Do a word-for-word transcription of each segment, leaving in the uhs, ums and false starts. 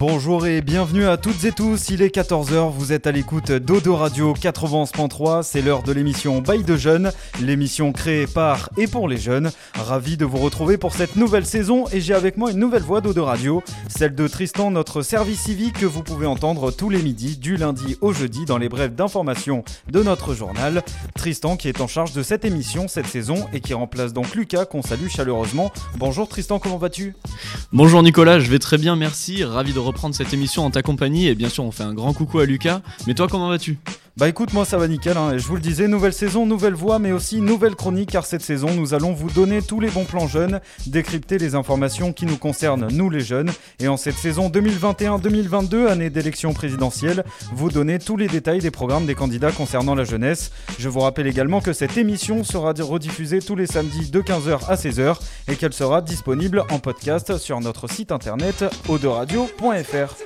Bonjour et bienvenue à toutes et tous, il est quatorze heures, vous êtes à l'écoute d'Odo Radio quatre-vingt-onze point trois, c'est l'heure de l'émission Bail de Jeunes, l'émission créée par et pour les jeunes. Ravi de vous retrouver pour cette nouvelle saison et j'ai avec moi une nouvelle voix d'Odo Radio, celle de Tristan, notre service civique que vous pouvez entendre tous les midis, du lundi au jeudi dans les brèves d'information de notre journal. Tristan qui est en charge de cette émission cette saison et qui remplace donc Lucas qu'on salue chaleureusement. Bonjour Tristan, comment vas-tu ? Bonjour Nicolas, je vais très bien, merci, ravi de reprendre cette émission en ta compagnie et bien sûr on fait un grand coucou à Lucas, mais toi comment vas-tu ? Bah écoute, moi ça va nickel, hein. Je vous le disais, nouvelle saison, nouvelle voix, mais aussi nouvelle chronique, car cette saison nous allons vous donner tous les bons plans jeunes, décrypter les informations qui nous concernent, nous les jeunes, et en cette saison deux mille vingt et un deux mille vingt-deux, année d'élection présidentielle, vous donner tous les détails des programmes des candidats concernant la jeunesse. Je vous rappelle également que cette émission sera rediffusée tous les samedis de quinze heures à seize heures et qu'elle sera disponible en podcast sur notre site internet odoradio point f r.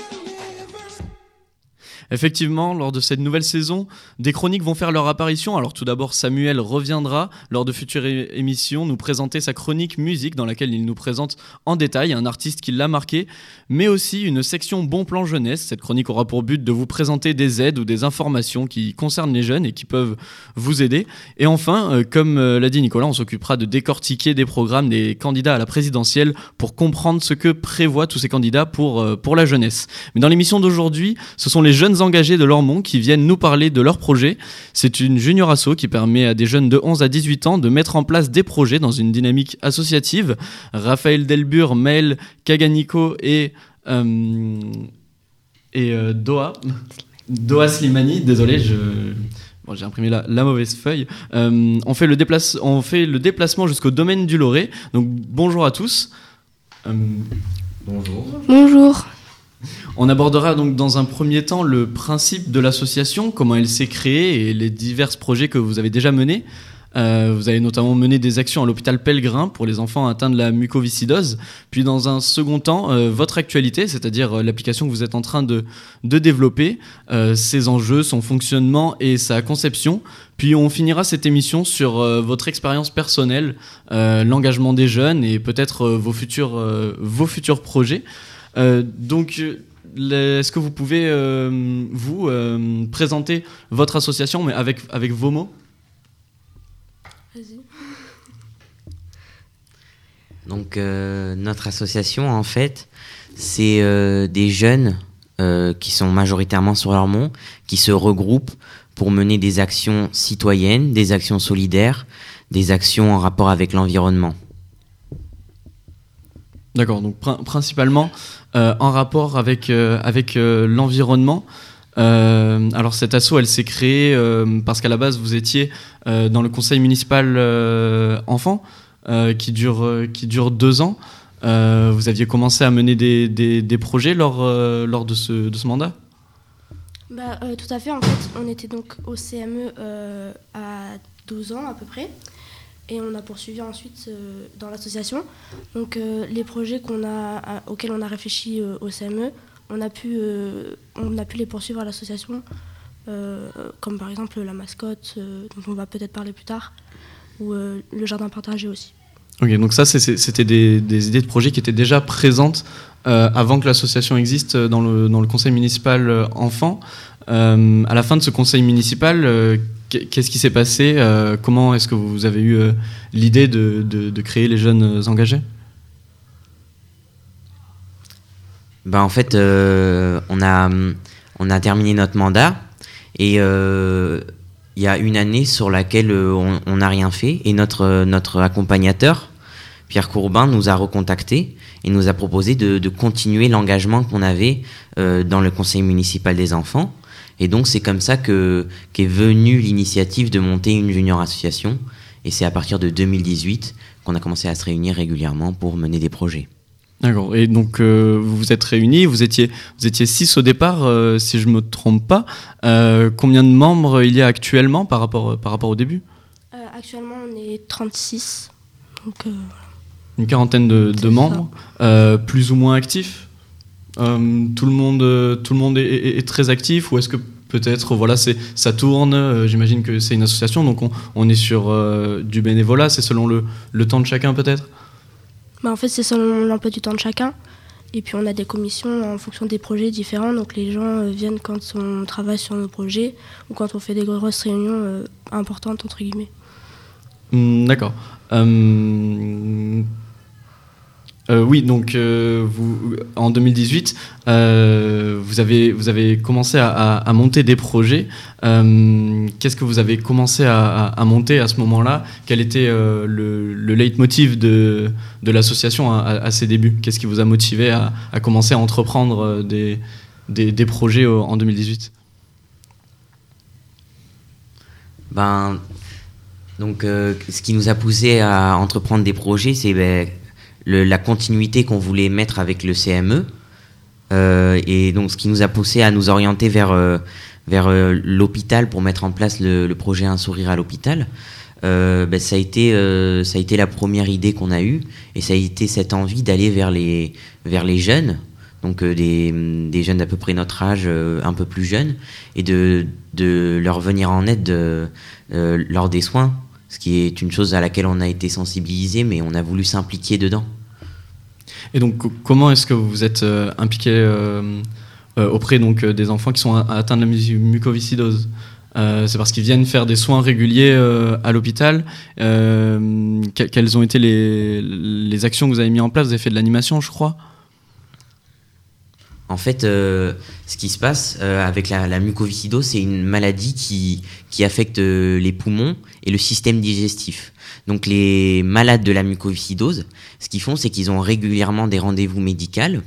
Effectivement, lors de cette nouvelle saison, des chroniques vont faire leur apparition. Alors tout d'abord, Samuel reviendra lors de futures é- émissions nous présenter sa chronique musique dans laquelle il nous présente en détail un artiste qui l'a marqué, mais aussi une section bon plan jeunesse. Cette chronique aura pour but de vous présenter des aides ou des informations qui concernent les jeunes et qui peuvent vous aider. Et enfin, euh, comme euh, l'a dit Nicolas, on s'occupera de décortiquer des programmes des candidats à la présidentielle pour comprendre ce que prévoient tous ces candidats pour, euh, pour la jeunesse. Mais dans l'émission d'aujourd'hui, ce sont les jeunes engagés de Lormont qui viennent nous parler de leur projet. C'est une junior asso qui permet à des jeunes de onze à dix-huit ans de mettre en place des projets dans une dynamique associative. Raphaël Delbur, Maël Kaganiko et, euh, et euh, Doha, Doha Slimani, désolé, je... Bon, j'ai imprimé la, la mauvaise feuille. Euh, on, fait le déplace, on fait le déplacement jusqu'au domaine du Loré. Donc bonjour à tous. Euh, bonjour. Bonjour. On abordera donc dans un premier temps le principe de l'association, comment elle s'est créée et les divers projets que vous avez déjà menés. Euh, vous avez notamment mené des actions à l'hôpital Pellegrin pour les enfants atteints de la mucoviscidose. Puis dans un second temps, euh, votre actualité, c'est-à-dire euh, l'application que vous êtes en train de, de développer, euh, ses enjeux, son fonctionnement et sa conception. Puis on finira cette émission sur euh, votre expérience personnelle, euh, l'engagement des jeunes et peut-être euh, vos, futurs, euh, vos futurs projets. Euh, donc, est-ce que vous pouvez, euh, vous, euh, présenter votre association, mais avec, avec vos mots ? Vas-y. Donc, euh, notre association, en fait, c'est euh, des jeunes euh, qui sont majoritairement sur Lormont, qui se regroupent pour mener des actions citoyennes, des actions solidaires, des actions en rapport avec l'environnement. D'accord, donc pr- principalement euh, en rapport avec, euh, avec euh, l'environnement. Euh, alors cette asso, elle s'est créée euh, parce qu'à la base, vous étiez euh, dans le conseil municipal euh, enfant, euh, qui, dure, euh, qui dure deux ans. Euh, vous aviez commencé à mener des, des, des projets lors, euh, lors de, ce, de ce mandat ? Bah, euh, tout à fait, en fait, on était donc au C M E euh, à douze ans à peu près. Et on a poursuivi ensuite euh, dans l'association. Donc euh, les projets qu'on a, à, auxquels on a réfléchi euh, au C M E, on a pu, euh, on a pu les poursuivre à l'association, euh, comme par exemple la mascotte, euh, dont on va peut-être parler plus tard, ou euh, le jardin partagé aussi. Ok, donc ça, c'est, c'était des, des idées de projets qui étaient déjà présentes euh, avant que l'association existe dans le, dans le conseil municipal euh, enfant. Euh, à la fin de ce conseil municipal, euh, qu'est-ce qui s'est passé ? euh, Comment est-ce que vous avez eu euh, l'idée de, de, de créer les jeunes engagés ? Ben, en fait, euh, on, a, on a terminé notre mandat et il euh, y a une année sur laquelle on n'a rien fait. Et notre, notre accompagnateur, Pierre Courbin, nous a recontactés et nous a proposé de, de continuer l'engagement qu'on avait euh, dans le conseil municipal des enfants. Et donc, c'est comme ça que, qu'est venue l'initiative de monter une junior association. Et c'est à partir de deux mille dix-huit qu'on a commencé à se réunir régulièrement pour mener des projets. D'accord. Et donc, euh, vous vous êtes réunis, vous étiez, vous étiez six au départ, euh, si je ne me trompe pas. Euh, combien de membres il y a actuellement par rapport, par rapport au début ? euh, Actuellement, on est trente-six. Donc, euh, Une quarantaine de, de membres, euh, plus ou moins actifs ? Euh, tout le monde, euh, tout le monde est, est, est très actif, ou est-ce que peut-être voilà, c'est, ça tourne, euh, j'imagine que c'est une association, donc on, on est sur euh, du bénévolat, c'est selon le, le temps de chacun peut-être ? Bah en fait, c'est selon l'emploi du temps de chacun. Et puis on a des commissions en fonction des projets différents, donc les gens euh, viennent quand on travaille sur nos projets ou quand on fait des grosses réunions euh, importantes entre guillemets. Mmh, d'accord. Euh... Euh, oui, donc euh, vous, en deux mille dix-huit, euh, vous, avez, vous avez commencé à, à, à monter des projets. Euh, qu'est-ce que vous avez commencé à, à monter à ce moment-là ? Quel était euh, le, le leitmotiv de, de l'association à, à ses débuts ? Qu'est-ce qui vous a motivé à, à commencer à entreprendre des, des, des projets en deux mille dix-huit ? Ben, donc, euh, ce qui nous a poussé à entreprendre des projets, c'est... Ben, Le, la continuité qu'on voulait mettre avec le C M E euh, et donc ce qui nous a poussé à nous orienter vers, euh, vers euh, l'hôpital pour mettre en place le, le projet Un sourire à l'hôpital. Euh, ben, ça a été, euh, ça a été la première idée qu'on a eue et ça a été cette envie d'aller vers les, vers les jeunes, donc euh, des, des jeunes d'à peu près notre âge, euh, un peu plus jeunes, et de, de leur venir en aide de, euh, lors des soins. Ce qui est une chose à laquelle on a été sensibilisé, mais on a voulu s'impliquer dedans. Et donc, comment est-ce que vous vous êtes euh, impliqué euh, euh, auprès donc, euh, des enfants qui sont atteints de la mucoviscidose ? euh, C'est parce qu'ils viennent faire des soins réguliers euh, à l'hôpital. Euh, que, quelles ont été les, les actions que vous avez mises en place ? Vous avez fait de l'animation, je crois ? En fait, euh, ce qui se passe euh, avec la, la mucoviscidose, c'est une maladie qui, qui affecte euh, les poumons et le système digestif. Donc les malades de la mucoviscidose, ce qu'ils font, c'est qu'ils ont régulièrement des rendez-vous médicaux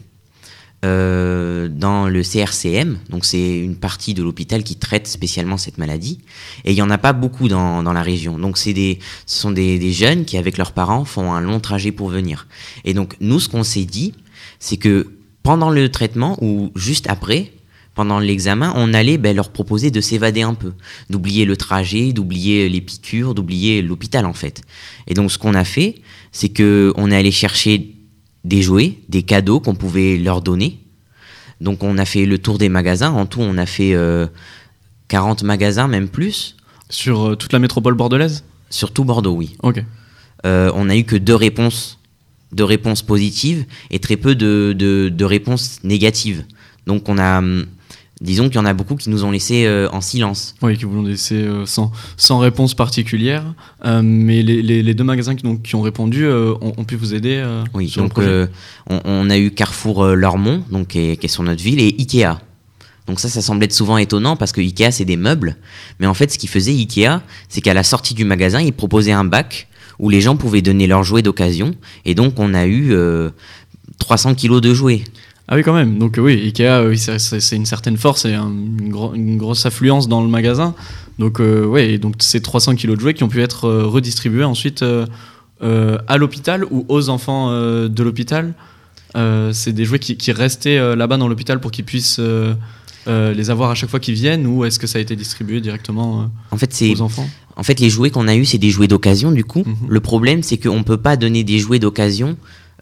euh, dans le C R C M. Donc c'est une partie de l'hôpital qui traite spécialement cette maladie. Et il n'y en a pas beaucoup dans, dans la région. Donc c'est des, ce sont des, des jeunes qui, avec leurs parents, font un long trajet pour venir. Et donc nous, ce qu'on s'est dit, c'est que pendant le traitement ou juste après, pendant l'examen, on allait ben, leur proposer de s'évader un peu, d'oublier le trajet, d'oublier les piqûres, d'oublier l'hôpital en fait. Et donc ce qu'on a fait, c'est qu'on est allé chercher des jouets, des cadeaux qu'on pouvait leur donner. Donc on a fait le tour des magasins. En tout, on a fait euh, quarante magasins, même plus. Sur euh, toute la métropole bordelaise ? Sur tout Bordeaux, oui. Ok. Euh, on a eu que deux réponses. de réponses positives et très peu de, de, de réponses négatives. Donc on a, disons qu'il y en a beaucoup qui nous ont laissés euh, en silence. Oui, qui vous l'ont laissé euh, sans, sans réponse particulière. Euh, mais les, les, les deux magasins qui, donc, qui ont répondu euh, ont, ont pu vous aider euh, oui, sur donc, le projet. Euh, on, on a eu Carrefour euh, Lormont, donc, qui, est, qui est sur notre ville, et Ikea. Donc ça, ça semble être souvent étonnant parce que Ikea, c'est des meubles. Mais en fait, ce qu'il faisait Ikea, c'est qu'à la sortie du magasin, il proposait un bac où les gens pouvaient donner leurs jouets d'occasion. Et donc, on a eu euh, trois cents kilos de jouets. Ah oui, quand même. Donc oui, Ikea, oui, c'est, c'est, c'est une certaine force et un, une, gro- une grosse affluence dans le magasin. Donc euh, ouais, donc ces trois cents kilos de jouets qui ont pu être euh, redistribués ensuite euh, euh, à l'hôpital ou aux enfants euh, de l'hôpital. Euh, c'est des jouets qui, qui restaient euh, là-bas dans l'hôpital pour qu'ils puissent euh, euh, les avoir à chaque fois qu'ils viennent, ou est-ce que ça a été distribué directement euh, en fait, c'est... aux enfants ? En fait, les jouets qu'on a eus, c'est des jouets d'occasion, du coup. Mm-hmm. Le problème, c'est qu'on ne peut pas donner des jouets d'occasion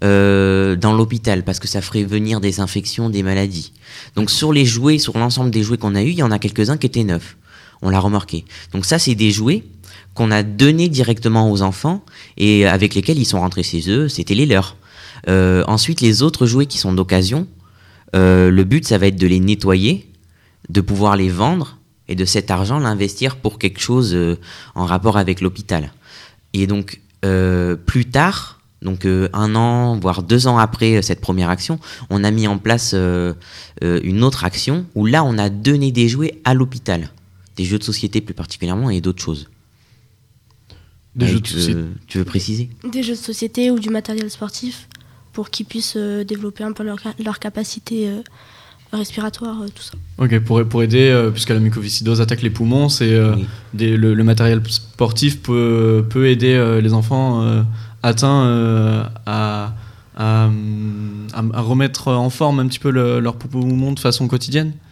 euh, dans l'hôpital, parce que ça ferait venir des infections, des maladies. Donc, sur les jouets, sur l'ensemble des jouets qu'on a eus, il y en a quelques-uns qui étaient neufs. On l'a remarqué. Donc ça, c'est des jouets qu'on a donnés directement aux enfants et avec lesquels ils sont rentrés chez eux, c'était les leurs. Euh, ensuite, les autres jouets qui sont d'occasion, euh, le but, ça va être de les nettoyer, de pouvoir les vendre, et de cet argent l'investir pour quelque chose euh, en rapport avec l'hôpital. Et donc, euh, plus tard, donc euh, un an, voire deux ans après euh, cette première action, on a mis en place euh, euh, une autre action où là, on a donné des jouets à l'hôpital. Des jeux de société plus particulièrement et d'autres choses. Des Allez, jeux de tu, société. veux, tu veux préciser ? Des jeux de société ou du matériel sportif pour qu'ils puissent euh, développer un peu leur, leur capacité euh, respiratoire, euh, tout ça. Ok, pour, pour aider, euh, puisque la mucoviscidose attaque les poumons, c'est, euh, Oui. des, le, le matériel sportif peut, peut aider euh, les enfants euh, atteints euh, à, à, à, à remettre en forme un petit peu le, leurs poumons de façon quotidienne.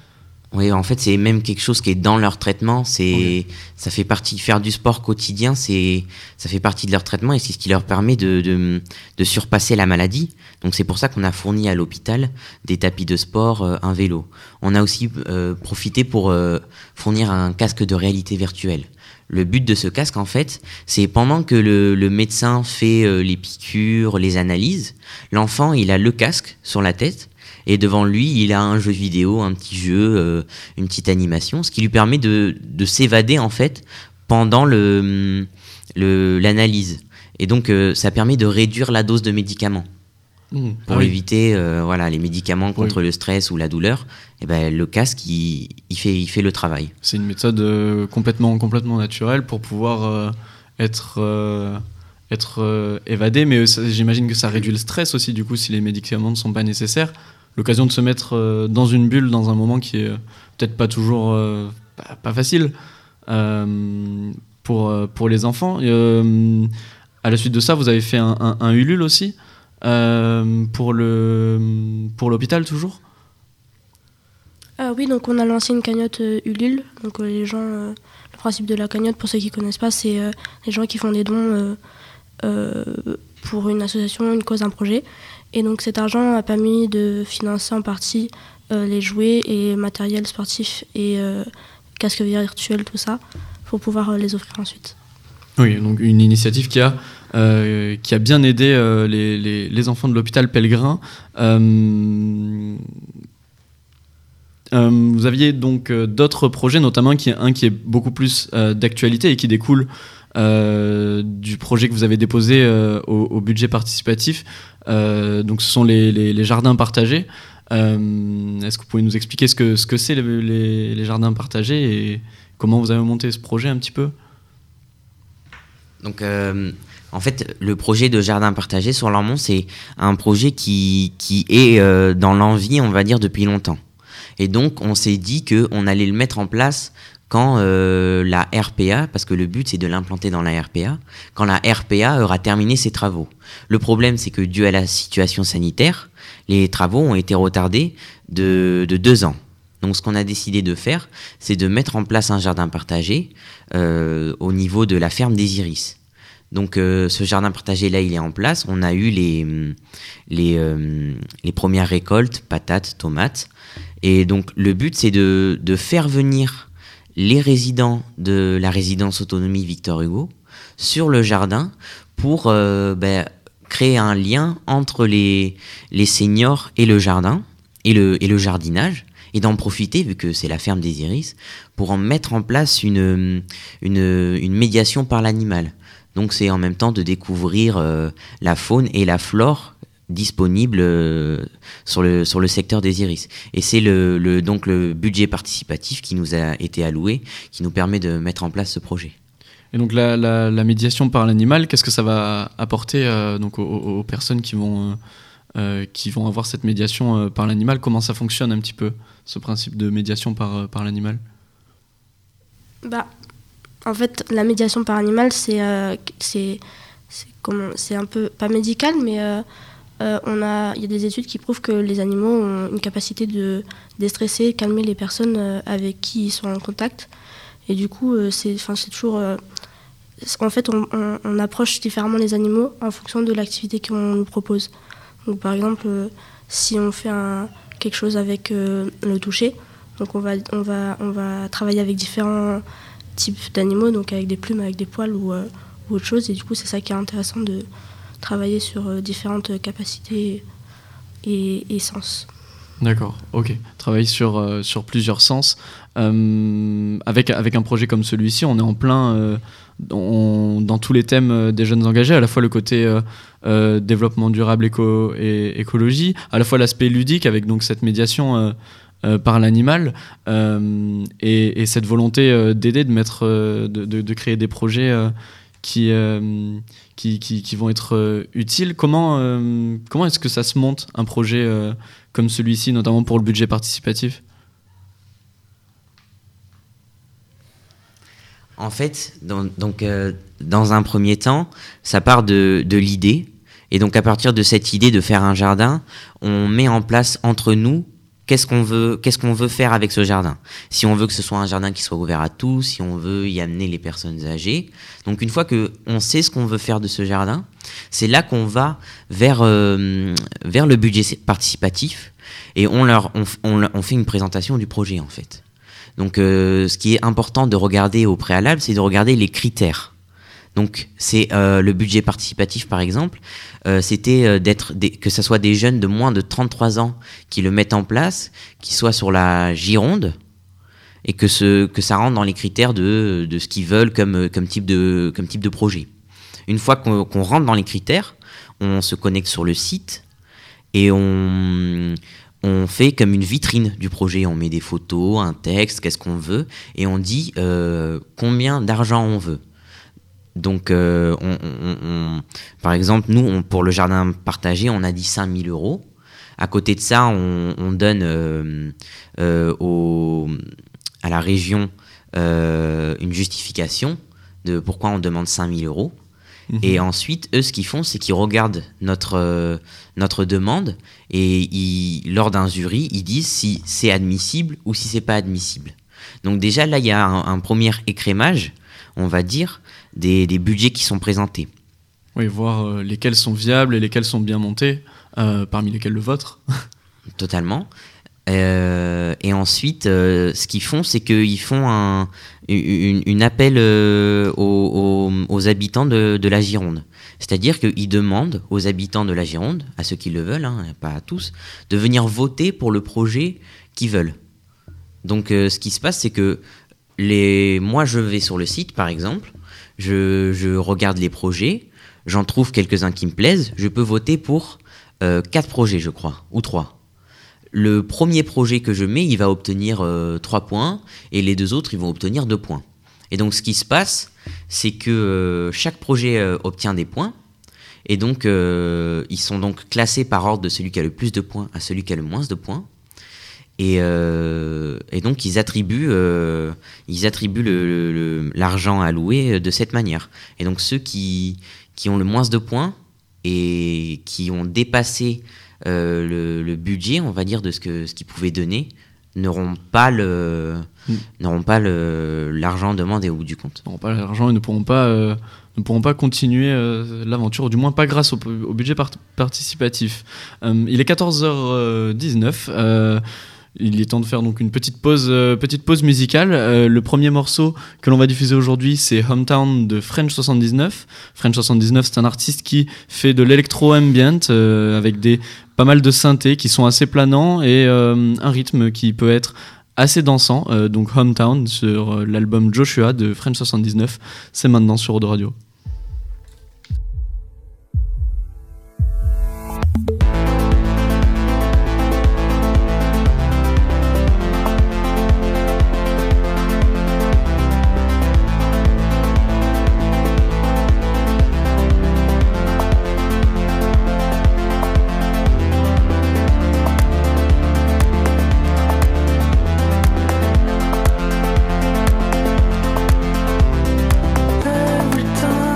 Oui, en fait, c'est même quelque chose qui est dans leur traitement. C'est, Oui. ça fait partie, faire du sport quotidien, c'est, ça fait partie de leur traitement et c'est ce qui leur permet de, de, de surpasser la maladie. Donc c'est pour ça qu'on a fourni à l'hôpital des tapis de sport, euh, un vélo. On a aussi euh, profité pour euh, fournir un casque de réalité virtuelle. Le but de ce casque, en fait, c'est pendant que le, le médecin fait euh, les piqûres, les analyses, l'enfant, il a le casque sur la tête. Et devant lui, il a un jeu vidéo, un petit jeu, euh, une petite animation, ce qui lui permet de, de s'évader en fait pendant le, le, l'analyse. Et donc, euh, ça permet de réduire la dose de médicaments Mmh. pour Ah oui. éviter euh, voilà, les médicaments contre Oui. le stress ou la douleur. Et ben, le casque, il, il, fait, il fait le travail. C'est une méthode euh, complètement, complètement naturelle pour pouvoir euh, être, euh, être euh, évadé, mais ça, j'imagine que ça réduit le stress aussi, du coup, si les médicaments ne sont pas nécessaires. L'occasion de se mettre euh, dans une bulle dans un moment qui est euh, peut-être pas toujours euh, pas, pas facile euh, pour, euh, pour les enfants. Et, euh, à la suite de ça, vous avez fait un, un, un Ulule aussi euh, pour, le, pour l'hôpital toujours. Ah oui, donc on a lancé une cagnotte euh, Ulule. Donc euh, les gens, euh, le principe de la cagnotte, pour ceux qui connaissent pas, c'est euh, les gens qui font des dons euh, euh, pour une association, une cause, un projet. Et donc cet argent a permis de financer en partie euh, les jouets et matériel sportif et euh, casque virtuel, tout ça, pour pouvoir euh, les offrir ensuite. Oui, donc une initiative qui a, euh, qui a bien aidé euh, les, les, les enfants de l'hôpital Pellegrin. Euh, euh, vous aviez donc euh, d'autres projets, notamment qui, un qui est beaucoup plus euh, d'actualité et qui découle euh, du projet que vous avez déposé euh, au, au budget participatif. Euh, donc ce sont les, les, les jardins partagés. Euh, est-ce que vous pouvez nous expliquer ce que, ce que c'est les, les, les jardins partagés et comment vous avez monté ce projet un petit peu ? Donc, euh, en fait, le projet de jardin partagé sur Lormont, c'est un projet qui, qui est euh, dans l'envie, on va dire, depuis longtemps. Et donc, on s'est dit qu'on allait le mettre en place quand euh, la R P A, parce que le but, c'est de l'implanter dans la R P A, quand la R P A aura terminé ses travaux. Le problème, c'est que dû à la situation sanitaire, les travaux ont été retardés de, de deux ans. Donc, ce qu'on a décidé de faire, c'est de mettre en place un jardin partagé euh, au niveau de la ferme des Iris. Donc, euh, ce jardin partagé, là, il est en place. On a eu les, les, euh, les premières récoltes, patates, tomates. Et donc, le but, c'est de, de faire venir les résidents de la résidence autonomie Victor Hugo sur le jardin pour euh, ben, créer un lien entre les, les seniors et le jardin, et le, et le jardinage. Et d'en profiter, vu que c'est la ferme des Iris, pour en mettre en place une, une, une médiation par l'animal. Donc c'est en même temps de découvrir euh, la faune et la flore disponibles euh, sur, le, sur le secteur des Iris. Et c'est le, le, donc le budget participatif qui nous a été alloué, qui nous permet de mettre en place ce projet. Et donc la, la, la médiation par l'animal, qu'est-ce que ça va apporter euh, donc aux, aux personnes qui vont... Euh Euh, qui vont avoir cette médiation euh, par l'animal? Comment ça fonctionne un petit peu, ce principe de médiation par, euh, par l'animal? Bah, en fait, la médiation par animal, c'est, euh, c'est, c'est, comment, c'est un peu, pas médical, mais euh, euh, on a, il y a des études qui prouvent que les animaux ont une capacité de déstresser, calmer les personnes euh, avec qui ils sont en contact. Et du coup, euh, c'est, c'est toujours... Euh, en fait, on, on, on approche différemment les animaux en fonction de l'activité qu'on nous propose. Donc, par exemple, euh, si on fait un, quelque chose avec euh, le toucher, donc on va, on, va, on va travailler avec différents types d'animaux, donc avec des plumes, avec des poils ou, euh, ou autre chose. Et du coup, c'est ça qui est intéressant de travailler sur euh, différentes capacités et, et sens. D'accord, ok. Travailler sur, euh, sur plusieurs sens. Euh, avec, avec un projet comme celui-ci, on est en plein euh, on, dans tous les thèmes des jeunes engagés, à la fois le côté euh, euh, développement durable éco, et écologie, à la fois l'aspect ludique avec donc cette médiation euh, euh, par l'animal euh, et, et cette volonté euh, d'aider, de, mettre, euh, de, de, de créer des projets euh, qui, euh, qui, qui, qui vont être euh, utiles. Comment, euh, comment est-ce que ça se monte, un projet euh, comme celui-ci, notamment pour le budget participatif? En fait, dans, donc, euh, dans un premier temps, ça part de, de l'idée. Et donc, à partir de cette idée de faire un jardin, on met en place entre nous qu'est-ce qu'on veut, qu'est-ce qu'on veut faire avec ce jardin. Si on veut que ce soit un jardin qui soit ouvert à tous, si on veut y amener les personnes âgées. Donc une fois que on sait ce qu'on veut faire de ce jardin, c'est là qu'on va vers euh, vers le budget participatif et on leur on, on, on fait une présentation du projet en fait. Donc euh, ce qui est important de regarder au préalable, c'est de regarder les critères. Donc c'est euh, le budget participatif par exemple, euh, c'était euh, d'être des, que ce soit des jeunes de moins de trente-trois ans qui le mettent en place, qui soient sur la Gironde et que ce que ça rentre dans les critères de de ce qu'ils veulent comme comme type de comme type de projet. Une fois qu'on, qu'on rentre dans les critères, on se connecte sur le site et on on fait comme une vitrine du projet. On met des photos, un texte, qu'est-ce qu'on veut et on dit euh, combien d'argent on veut. Donc, euh, on, on, on, par exemple, nous, on, pour le jardin partagé, on a dit cinq mille euros. À côté de ça, on, on donne euh, euh, au, à la région euh, une justification de pourquoi on demande cinq mille euros. Mmh. Et ensuite, eux, ce qu'ils font, c'est qu'ils regardent notre, euh, notre demande et ils, lors d'un jury, ils disent si c'est admissible ou si c'est pas admissible. Donc déjà, là, il y a un, un premier écrémage, on va dire, Des, des budgets qui sont présentés. Oui, voir euh, lesquels sont viables et lesquels sont bien montés, euh, parmi lesquels le vôtre. Totalement. Euh, et ensuite, euh, ce qu'ils font, c'est qu'ils font un une, une appel euh, aux, aux, aux habitants de, de la Gironde. C'est-à-dire qu'ils demandent aux habitants de la Gironde, à ceux qui le veulent, hein, pas à tous, de venir voter pour le projet qu'ils veulent. Donc, euh, ce qui se passe, c'est que les... moi, je vais sur le site, par exemple, Je, je regarde les projets, j'en trouve quelques-uns qui me plaisent, je peux voter pour euh, quatre projets, je crois, ou trois. Le premier projet que je mets, il va obtenir euh, trois points, et les deux autres, ils vont obtenir deux points. Et donc, ce qui se passe, c'est que euh, chaque projet euh, obtient des points, et donc, euh, ils sont donc classés par ordre de celui qui a le plus de points à celui qui a le moins de points. Et, euh, et donc ils attribuent, euh, ils attribuent le, le, le, l'argent alloué de cette manière. Et donc ceux qui, qui ont le moins de points et qui ont dépassé euh, le, le budget, on va dire, de ce, que, ce qu'ils pouvaient donner, n'auront pas, le, mmh. n'auront pas le, l'argent demandé au bout du compte. N'auront pas l'argent et ne pourront pas, euh, ne pourront pas continuer euh, l'aventure, ou du moins pas grâce au, au budget part- participatif. Euh, il est quatorze heures dix-neuf. Euh, Il est temps de faire donc une petite pause, euh, petite pause musicale. Euh, le premier morceau que l'on va diffuser aujourd'hui, c'est Hometown de French soixante-dix-neuf. French soixante-dix-neuf, c'est un artiste qui fait de l'électro-ambient euh, avec des, pas mal de synthés qui sont assez planants et euh, un rythme qui peut être assez dansant. Euh, donc Hometown sur euh, l'album Joshua de French soixante-dix-neuf, c'est maintenant sur Eau de Radio. Every time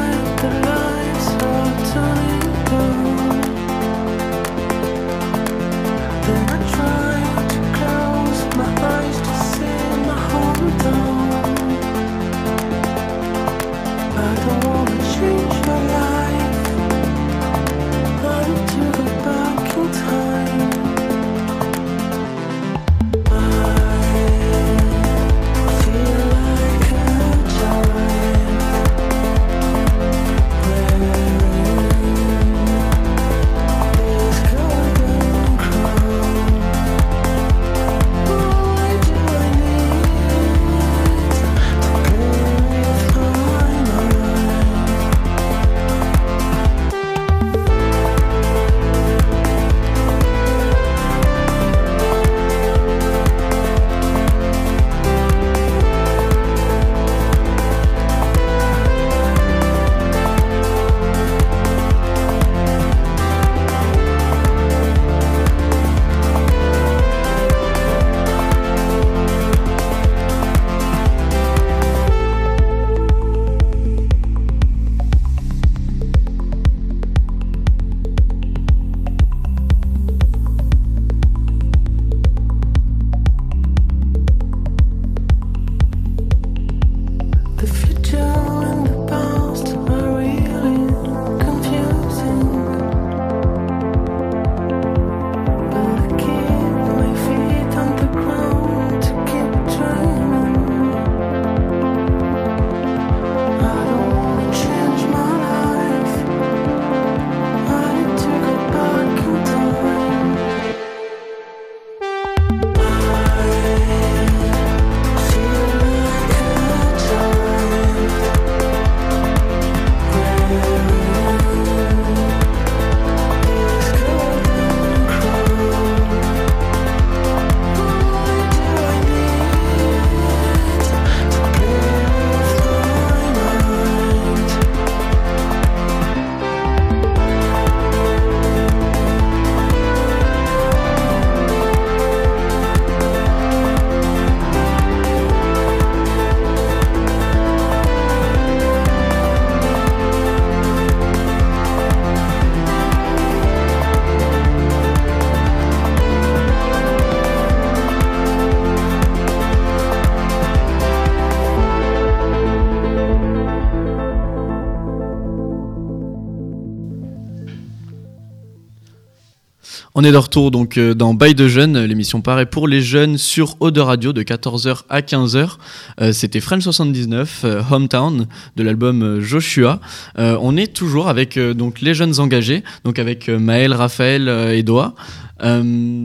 On est de retour donc euh, dans Bail de Jeunes, l'émission paraît pour les jeunes sur Eau de Radio de quatorze heures à quinze heures. Euh, c'était French soixante-dix-neuf, euh, Hometown, de l'album euh, Joshua. Euh, on est toujours avec euh, donc les jeunes engagés, donc avec euh, Maël, Raphaël euh, et Doha. Euh,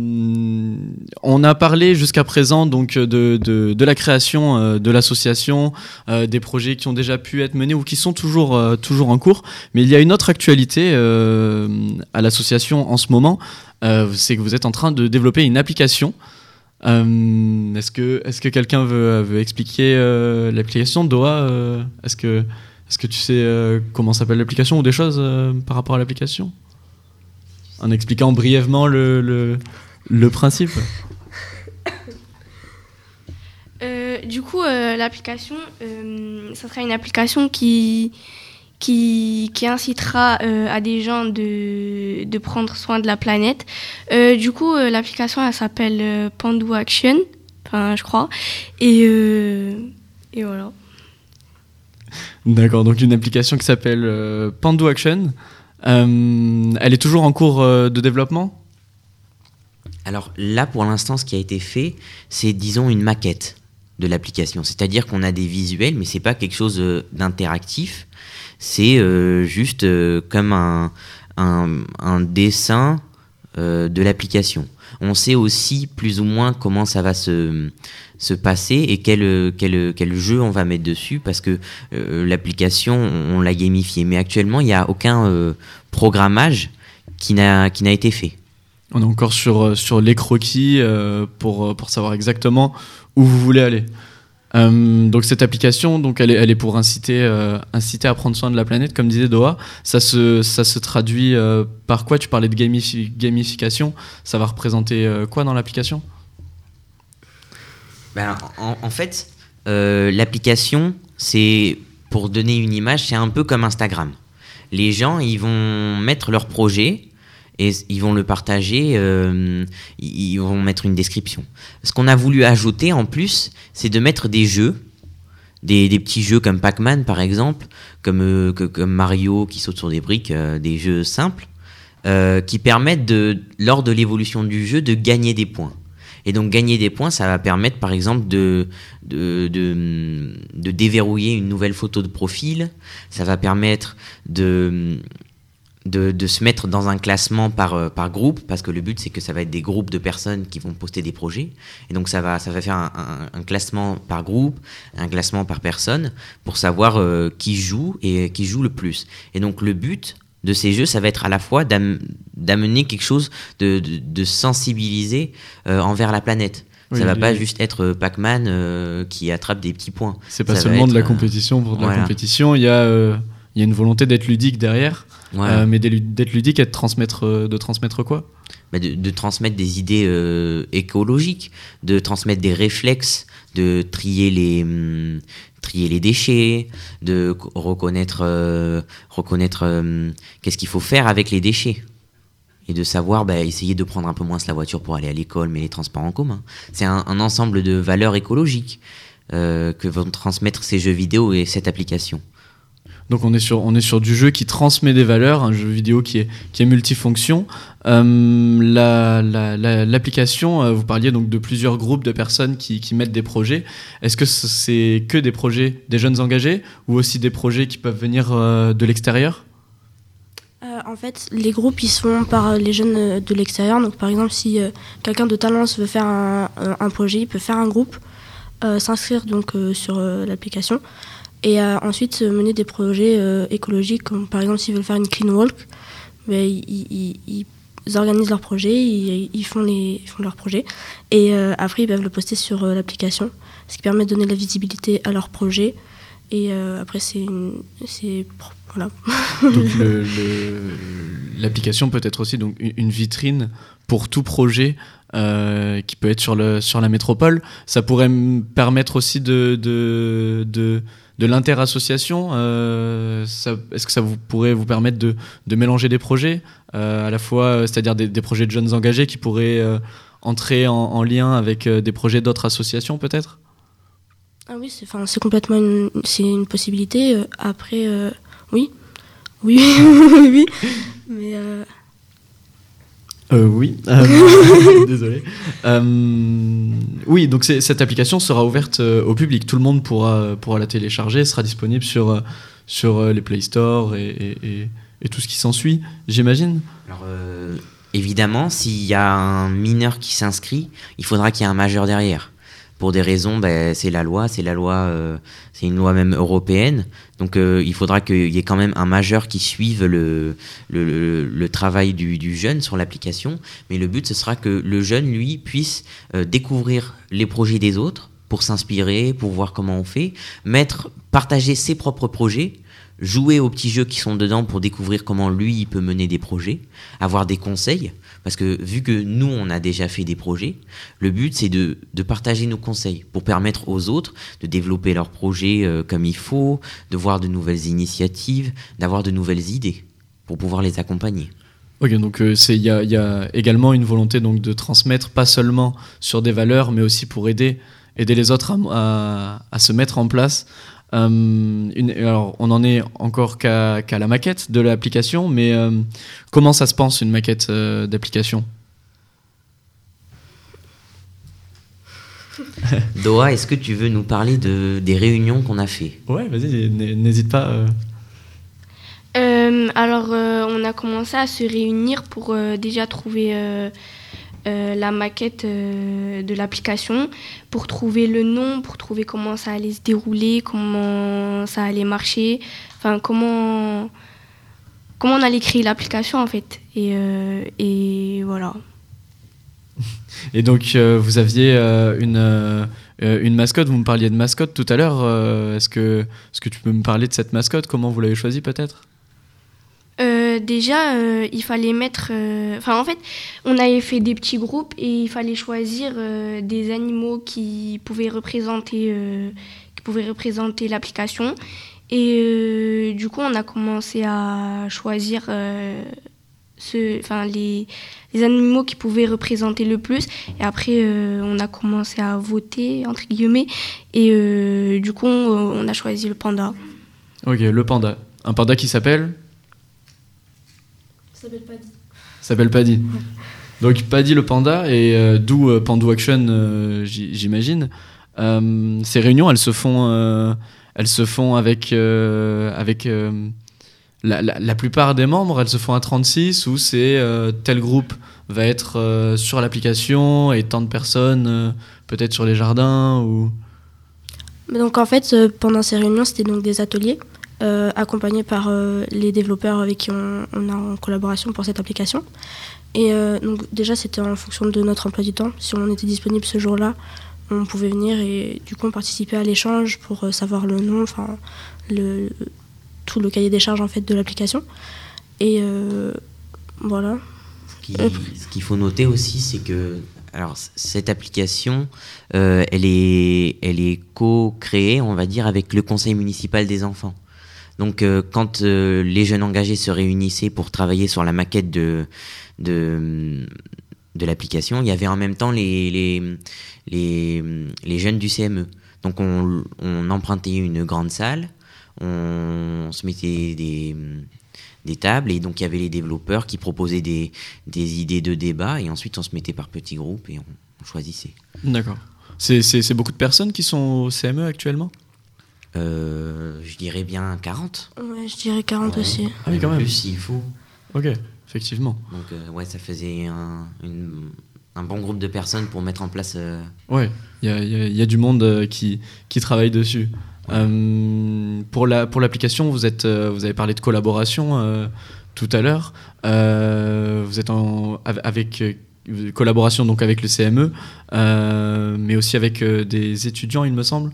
on a parlé jusqu'à présent donc de, de, de la création euh, de l'association, euh, des projets qui ont déjà pu être menés ou qui sont toujours, euh, toujours en cours. Mais il y a une autre actualité euh, à l'association en ce moment, euh, c'est que vous êtes en train de développer une application. Euh, est-ce que, est-ce que quelqu'un veut, veut expliquer euh, l'application? Doha, euh, est-ce que, est-ce que tu sais euh, comment s'appelle l'application ou des choses euh, par rapport à l'application? En expliquant brièvement le, le, le principe. Euh, du coup, euh, l'application, euh, ça sera une application qui, qui, qui incitera euh, à des gens de, de prendre soin de la planète. Euh, du coup, euh, l'application, elle s'appelle euh, Pandu Action, enfin, je crois. Et, euh, et voilà. D'accord, donc une application qui s'appelle euh, Pandu Action. Euh, elle est toujours en cours euh, de développement ? Alors là, pour l'instant, ce qui a été fait, c'est, disons, une maquette de l'application. C'est-à-dire qu'on a des visuels, mais c'est pas quelque chose euh, d'interactif. C'est euh, juste euh, comme un, un, un dessin euh, de l'application. On sait aussi plus ou moins comment ça va se, se passer et quel, quel, quel jeu on va mettre dessus, parce que euh, l'application, on, on l'a gamifiée. Mais actuellement, il n'y a aucun euh, programmage qui n'a, qui n'a été fait. On est encore sur, sur les croquis euh, pour, pour savoir exactement où vous voulez aller. Euh, donc cette application, donc elle est, elle est pour inciter, euh, inciter à prendre soin de la planète, comme disait Doha. Ça se, ça se traduit euh, par quoi? Tu parlais de gamifi- gamification. Ça va représenter euh, quoi dans l'application? Ben, en, en fait, euh, l'application, c'est, pour donner une image, c'est un peu comme Instagram. Les gens, ils vont mettre leur projet et ils vont le partager, euh, ils vont mettre une description. Ce qu'on a voulu ajouter en plus, c'est de mettre des jeux, des, des petits jeux comme Pac-Man par exemple, comme, euh, que, comme Mario qui saute sur des briques, euh, des jeux simples, euh, qui permettent, de, lors de l'évolution du jeu, de gagner des points. Et donc gagner des points, ça va permettre par exemple de, de, de, de déverrouiller une nouvelle photo de profil, ça va permettre de... De, de se mettre dans un classement par, par groupe, parce que le but c'est que ça va être des groupes de personnes qui vont poster des projets, et donc ça va, ça va faire un, un, un classement par groupe, un classement par personne, pour savoir euh, qui joue et qui joue le plus. Et donc le but de ces jeux, ça va être à la fois d'am, d'amener quelque chose de, de, de sensibiliser euh, envers la planète. Oui, ça va oui. pas juste être Pac-Man euh, qui attrape des petits points. C'est pas ça seulement être, de la compétition pour de voilà. la compétition, il y a, euh, il y a une volonté d'être ludique derrière. Voilà. Euh, mais d'être ludique et de transmettre, de transmettre quoi? bah de, de transmettre des idées euh, écologiques, de transmettre des réflexes, de trier les, hum, trier les déchets, de reconnaître, euh, reconnaître euh, qu'est-ce qu'il faut faire avec les déchets. Et de savoir, bah, essayer de prendre un peu moins la voiture pour aller à l'école, mais les transports en commun. C'est un, un ensemble de valeurs écologiques. euh, que vont transmettre ces jeux vidéo et cette application. Donc on est sur on est sur du jeu qui transmet des valeurs, un jeu vidéo qui est qui est multifonction. Euh, la, la, la, l'application, euh, vous parliez donc de plusieurs groupes de personnes qui qui mettent des projets. Est-ce que c'est que des projets des jeunes engagés ou aussi des projets qui peuvent venir euh, de l'extérieur? Euh, en fait, les groupes ils se font par les jeunes de l'extérieur. Donc par exemple, si euh, quelqu'un de Talence veut faire un, un projet, il peut faire un groupe, euh, s'inscrire donc euh, sur euh, l'application. Et euh, ensuite euh, mener des projets euh, écologiques, comme par exemple s'ils veulent faire une clean walk, ben, ils, ils, ils organisent leur projet, ils, ils, font les, ils font leur projet, et euh, après ils peuvent le poster sur euh, l'application, ce qui permet de donner de la visibilité à leur projet, et euh, après c'est, une, c'est voilà. Donc le, le, l'application peut être aussi donc une vitrine pour tout projet euh, qui peut être sur, le, sur la métropole. Ça pourrait me permettre aussi de... de, de de l'interassociation, euh, ça, est-ce que ça vous, pourrait vous permettre de, de mélanger des projets, euh, à la fois, c'est-à-dire des, des projets de jeunes engagés qui pourraient euh, entrer en, en lien avec euh, des projets d'autres associations peut-être? Ah oui, c'est, c'est complètement une, c'est une possibilité. Après, euh, oui, oui, oui, mais... Euh... Euh, oui, euh, désolé. Euh, oui, donc c'est, cette application sera ouverte euh, au public. Tout le monde pourra, pourra la télécharger, sera disponible sur, euh, sur euh, les Play Store et, et, et, et tout ce qui s'ensuit, j'imagine. Alors, euh, évidemment, s'il y a un mineur qui s'inscrit, il faudra qu'il y ait un majeur derrière. Pour des raisons, ben, c'est la loi, c'est la loi, euh, c'est une loi même européenne. Donc euh, il faudra qu'il y ait quand même un majeur qui suive le, le, le, le travail du, du jeune sur l'application. Mais le but, ce sera que le jeune, lui, puisse euh, découvrir les projets des autres pour s'inspirer, pour voir comment on fait, mettre, partager ses propres projets, jouer aux petits jeux qui sont dedans pour découvrir comment lui, il peut mener des projets, avoir des conseils. Parce que vu que nous, on a déjà fait des projets, le but, c'est de, de partager nos conseils pour permettre aux autres de développer leurs projets euh, comme il faut, de voir de nouvelles initiatives, d'avoir de nouvelles idées pour pouvoir les accompagner. Ok, donc il euh, y, a, y a également une volonté donc, de transmettre, pas seulement sur des valeurs, mais aussi pour aider, aider les autres à, à, à se mettre en place. Euh, une, alors, on en est encore qu'à, qu'à la maquette de l'application, mais euh, comment ça se pense une maquette euh, d'application? Doha, est-ce que tu veux nous parler de, des réunions qu'on a fait? Ouais, vas-y, n'hésite pas. Euh... Euh, alors, euh, on a commencé à se réunir pour euh, déjà trouver... Euh, Euh, la maquette euh, de l'application, pour trouver le nom, pour trouver comment ça allait se dérouler, comment ça allait marcher, enfin comment, comment on allait créer l'application en fait. Et, euh, et voilà. Et donc euh, vous aviez euh, une, euh, une mascotte, vous me parliez de mascotte tout à l'heure, euh, est-ce que, est-ce que tu peux me parler de cette mascotte, comment vous l'avez choisie peut-être? Euh, déjà, euh, il fallait mettre... Enfin, euh, en fait, on avait fait des petits groupes et il fallait choisir euh, des animaux qui pouvaient représenter, euh, qui pouvaient représenter l'application. Et euh, du coup, on a commencé à choisir euh, ce, enfin, les, les animaux qui pouvaient représenter le plus. Et après, euh, on a commencé à voter, entre guillemets. Et euh, du coup, on, on a choisi le panda. Ok, le panda. Un panda qui s'appelle... Ça s'appelle Paddy. Ça s'appelle Paddy. Ouais. Donc Paddy le panda, et euh, d'où euh, Pandou Action, euh, j'imagine. Euh, ces réunions, elles se font, euh, elles se font avec, euh, avec euh, la, la, la plupart des membres, elles se font à trente-six, ou c'est euh, tel groupe va être euh, sur l'application et tant de personnes, euh, peut-être sur les jardins ou... Donc en fait, euh, pendant ces réunions, c'était donc des ateliers. Euh, accompagnés par euh, les développeurs avec qui on, on a en collaboration pour cette application. Et euh, donc déjà, c'était en fonction de notre emploi du temps. Si on était disponible ce jour-là, on pouvait venir et du coup, on participait à l'échange pour euh, savoir le nom, enfin, le, tout le cahier des charges en fait, de l'application. Et euh, voilà. Ce, qui, ce qu'il faut noter aussi, c'est que alors, cette application, euh, elle est, elle est co-créée, on va dire, avec le conseil municipal des enfants. Donc, euh, quand euh, les jeunes engagés se réunissaient pour travailler sur la maquette de, de, de l'application, il y avait en même temps les, les, les, les jeunes du C M E. Donc on, on empruntait une grande salle, on se mettait des, des tables, et donc il y avait les développeurs qui proposaient des, des idées de débat, et ensuite on se mettait par petits groupes et on, on choisissait. D'accord. C'est, c'est, c'est beaucoup de personnes qui sont au C M E actuellement ? euh, Je dirais bien quarante. Ouais, je dirais quarante ouais. aussi. Ah oui, quand même. Plus s'il faut. Ok, effectivement. Donc euh, ouais, ça faisait un, une, un bon groupe de personnes pour mettre en place... Euh... Ouais, il y a, y, a, y a du monde euh, qui, qui travaille dessus. Ouais. Euh, pour, la, pour l'application, vous, êtes, euh, vous avez parlé de collaboration euh, tout à l'heure. Euh, vous êtes en, avec... Euh, collaboration donc avec le C M E, euh, mais aussi avec euh, des étudiants, il me semble.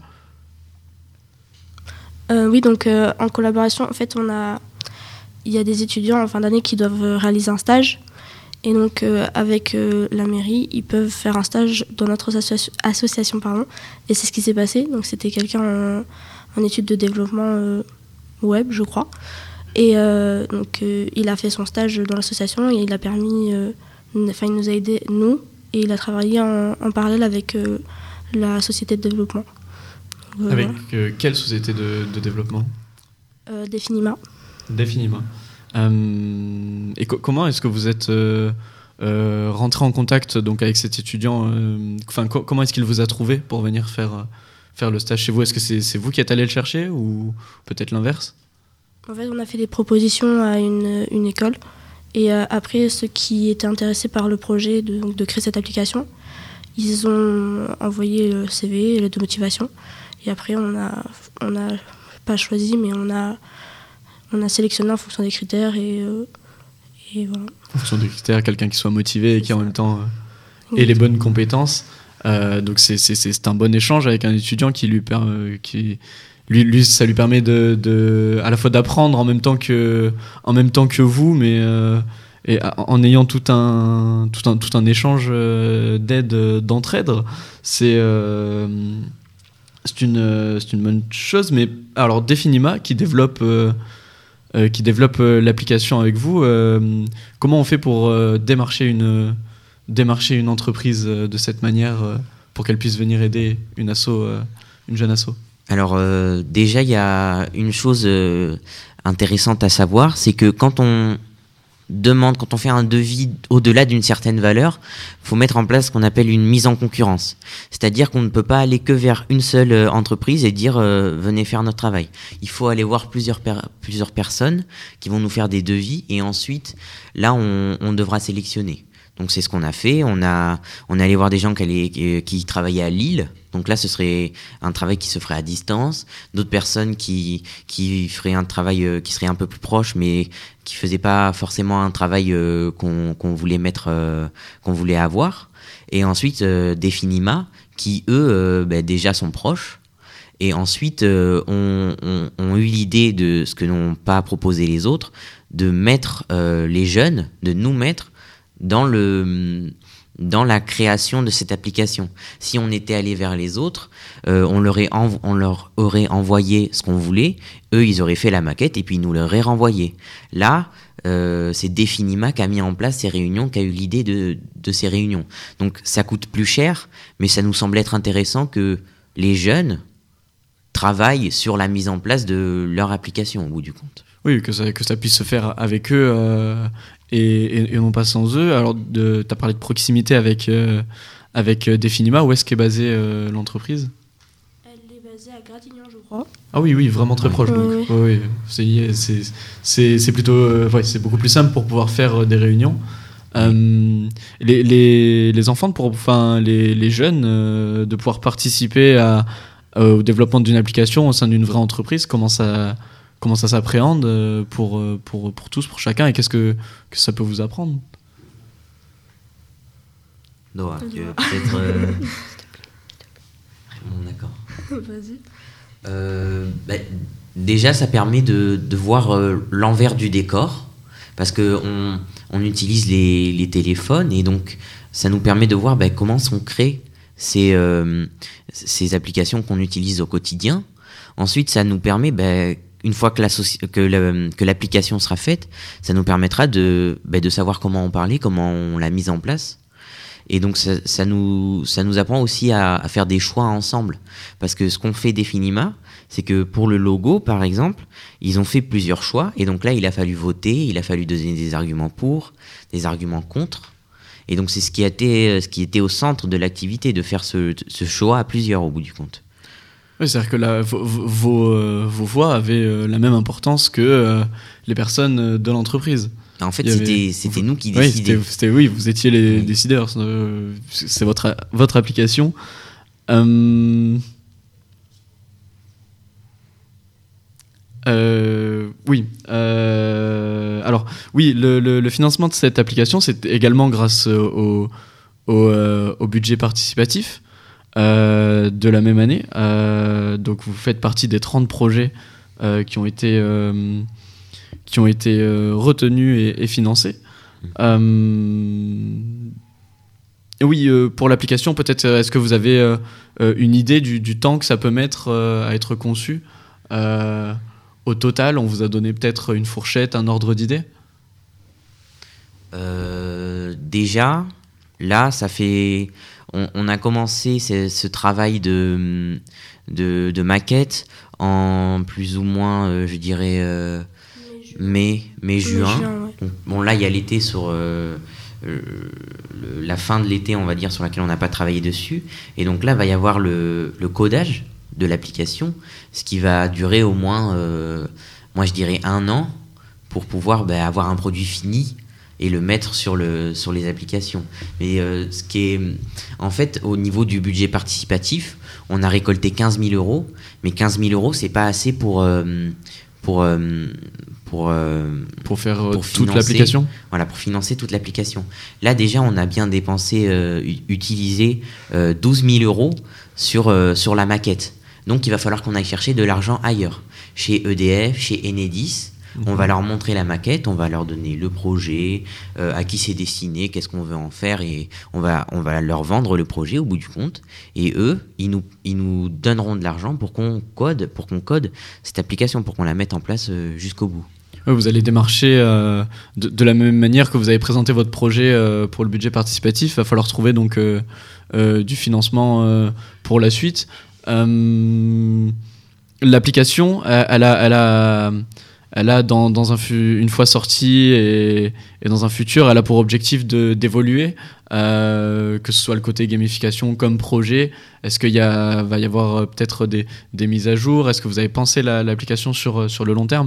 Euh, oui, donc euh, en collaboration, en fait, on a, il y a des étudiants en fin d'année qui doivent réaliser un stage, et donc euh, avec euh, la mairie, ils peuvent faire un stage dans notre associ- association, pardon. Et c'est ce qui s'est passé. Donc c'était quelqu'un en, en études de développement euh, web, je crois, et euh, donc euh, il a fait son stage dans l'association et il a permis euh, Enfin, il nous a aidés, nous, et il a travaillé en, en parallèle avec euh, la société de développement. Euh, avec euh, quelle société de, de développement ? euh, Definima. Definima. Euh, et co- comment est-ce que vous êtes euh, euh, rentré en contact donc, avec cet étudiant euh, enfin, co- comment est-ce qu'il vous a trouvé pour venir faire, faire le stage chez vous ? Est-ce que c'est, c'est vous qui êtes allé le chercher ou peut-être l'inverse ? En fait, on a fait des propositions à une, une école. Et euh, après, ceux qui étaient intéressés par le projet de, donc, de créer cette application, ils ont envoyé le C V, lettre de motivation. Et après, on a, on a pas choisi, mais on a, on a sélectionné en fonction des critères. Et, euh, et voilà. En fonction des critères, quelqu'un qui soit motivé et qui en même temps euh, ait les bonnes compétences. Euh, donc c'est, c'est, c'est un bon échange avec un étudiant qui lui permet... Qui, Lui, lui, ça lui permet de, de, à la fois d'apprendre en même temps que, en même temps que vous, mais euh, et en ayant tout un, tout un, tout un échange d'aide, d'entraide. C'est, euh, c'est une, c'est une bonne chose. Mais alors, Definima qui développe, euh, euh, qui développe l'application avec vous, euh, comment on fait pour euh, démarcher une, démarcher une entreprise de cette manière euh, pour qu'elle puisse venir aider une asso, euh, une jeune asso? Alors euh, déjà, il y a une chose euh, intéressante à savoir, c'est que quand on demande, quand on fait un devis au-delà d'une certaine valeur, il faut mettre en place ce qu'on appelle une mise en concurrence. C'est-à-dire qu'on ne peut pas aller que vers une seule euh, entreprise et dire euh, « venez faire notre travail ». Il faut aller voir plusieurs, per- plusieurs personnes qui vont nous faire des devis et ensuite, là, on, on devra sélectionner. Donc c'est ce qu'on a fait, on a on est allé voir des gens qui, allaient, qui travaillaient à Lille. Donc là ce serait un travail qui se ferait à distance, d'autres personnes qui qui feraient un travail qui serait un peu plus proche mais qui faisaient pas forcément un travail euh, qu'on qu'on voulait mettre euh, qu'on voulait avoir. Et ensuite euh, Definima qui eux euh, bah, déjà sont proches. Et ensuite euh, on, on, on eu l'idée de ce que n'ont pas proposé les autres, de mettre euh, les jeunes, de nous mettre dans le dans la création de cette application. Si on était allé vers les autres, euh, on, leur env- on leur aurait envoyé ce qu'on voulait, eux ils auraient fait la maquette et puis ils nous l'auraient renvoyé. Là, euh, c'est Definima qui a mis en place ces réunions, qui a eu l'idée de, de ces réunions. Donc ça coûte plus cher, mais ça nous semble être intéressant que les jeunes travaillent sur la mise en place de leur application au bout du compte. Oui, que ça, que ça puisse se faire avec eux euh, et, et, et non pas sans eux. Alors, tu as parlé de proximité avec, euh, avec Definima. Où est-ce qu'est basée euh, l'entreprise ? Elle est basée à Gradignan, je crois. Ah oui, oui, vraiment très proche. Oui, donc. oui. Oui, oui. C'est, c'est, c'est, c'est plutôt, euh, ouais, c'est beaucoup plus simple pour pouvoir faire des réunions. Euh, les, les, les enfants, pour, enfin, les, les jeunes, euh, de pouvoir participer à, euh, au développement d'une application au sein d'une vraie entreprise, comment ça... Comment ça s'appréhende pour, pour, pour tous, pour chacun, et qu'est-ce que, que ça peut vous apprendre ? Noah, tu veux peut-être... Euh... Bon, d'accord. Vas-y. Euh, bah, déjà, ça permet de, de voir euh, l'envers du décor, parce qu'on on utilise les, les téléphones, et donc ça nous permet de voir bah, comment sont créées ces, euh, ces applications qu'on utilise au quotidien. Ensuite, ça nous permet... Bah, une fois que, que, la, que l'application sera faite, ça nous permettra de, bah, de savoir comment en parler, comment on l'a mise en place. Et donc ça, ça, nous, ça nous apprend aussi à, à faire des choix ensemble. Parce que ce qu'on fait Definima, c'est que pour le logo, par exemple, ils ont fait plusieurs choix. Et donc là, il a fallu voter, il a fallu donner des arguments pour, des arguments contre. Et donc c'est ce qui, a été, ce qui était au centre de l'activité, de faire ce, ce choix à plusieurs au bout du compte. Oui, c'est-à-dire que la, vos, vos, euh, vos voix avaient euh, la même importance que euh, les personnes de l'entreprise. En fait, avait... c'était, c'était nous qui oui, décidions. C'était, c'était, oui, vous étiez les oui. décideurs. Euh, c'est votre, votre application. Euh... Euh, oui. Euh, alors, oui, le, le, le financement de cette application, c'est également grâce au, au, euh, au budget participatif euh, de la même année. Euh, donc, vous faites partie des trente projets euh, qui ont été, euh, qui ont été euh, retenus et, et financés. Euh, oui, euh, pour l'application, peut-être, est-ce que vous avez euh, une idée du, du temps que ça peut mettre euh, à être conçu euh, au total, on vous a donné peut-être une fourchette, un ordre d'idée ? euh, Déjà, là, ça fait... On, on a commencé ce, ce travail de, de, de maquette en plus ou moins, euh, je dirais, euh, mai, mai, juin. Ouais. Bon, là, il y a l'été sur... Euh, euh, le, la fin de l'été, on va dire, sur laquelle on n'a pas travaillé dessus. Et donc là, il va y avoir le, le codage de l'application, ce qui va durer au moins, euh, moi je dirais un an, pour pouvoir bah, avoir un produit fini et le mettre sur, le, sur les applications. Mais euh, ce qui est, en fait, au niveau du budget participatif, on a récolté quinze mille euros, mais quinze mille euros, c'est pas assez pour, euh, pour, euh, pour, euh, pour faire pour toute financer, l'application. Voilà, pour financer toute l'application. Là, déjà, on a bien dépensé, euh, utilisé euh, douze mille euros sur, euh, sur la maquette. Donc, il va falloir qu'on aille chercher de l'argent ailleurs. Chez E D F, chez Enedis, mmh. on va leur montrer la maquette, on va leur donner le projet, euh, à qui c'est destiné, qu'est-ce qu'on veut en faire, et on va, on va leur vendre le projet au bout du compte. Et eux, ils nous, ils nous donneront de l'argent pour qu'on code, pour qu'on code cette application, pour qu'on la mette en place euh, jusqu'au bout. Vous allez démarcher euh, de, de la même manière que vous avez présenté votre projet euh, pour le budget participatif. Il va falloir trouver donc, euh, euh, du financement euh, pour la suite. Euh, l'application, elle a, elle a, elle a dans, dans un fu- une fois sortie et, et dans un futur, elle a pour objectif de, d'évoluer, euh, que ce soit le côté gamification comme projet. Est-ce qu'il y a, va y avoir peut-être des, des mises à jour ? Est-ce que vous avez pensé la, l'application sur, sur le long terme ?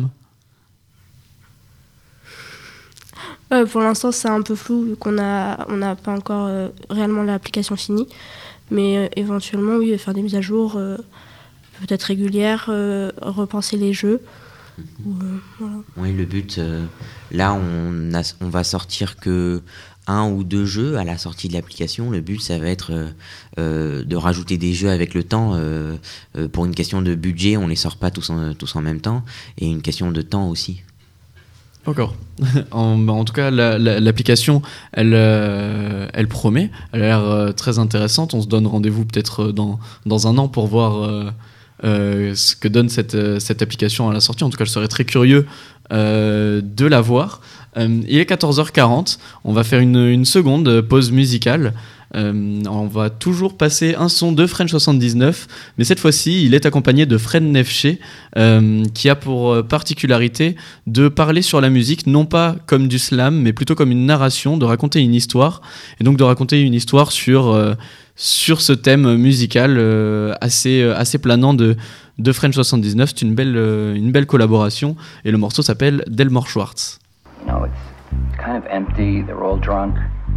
Euh, pour l'instant, c'est un peu flou vu qu'on a, on n'a pas encore euh, réellement l'application finie. Mais euh, éventuellement, oui, faire des mises à jour, euh, peut-être régulières, euh, repenser les jeux. Mmh. Ou, euh, voilà. Oui, le but, euh, là, on, a, on va sortir que un ou deux jeux à la sortie de l'application. Le but, ça va être euh, euh, de rajouter des jeux avec le temps. Euh, euh, pour une question de budget, on ne les sort pas tous en, tous en même temps. Et une question de temps aussi. D'accord. En, en tout cas, la, la, l'application, elle, euh, elle promet. Elle a l'air euh, très intéressante. On se donne rendez-vous peut-être dans, dans un an pour voir euh, euh, ce que donne cette, cette application à la sortie. En tout cas, je serais très curieux euh, de la voir. Euh, il est quatorze heures quarante. On va faire une, une seconde pause musicale. Euh, on va toujours passer un son de French soixante-dix-neuf, mais cette fois-ci il est accompagné de Fred Nefché, euh, qui a pour particularité de parler sur la musique non pas comme du slam mais plutôt comme une narration, de raconter une histoire, et donc de raconter une histoire sur, euh, sur ce thème musical euh, assez, assez planant de, de French soixante-dix-neuf. C'est une belle, une belle collaboration et le morceau s'appelle Delmore Schwartz. You know, it's kind of empty, they're all drunk.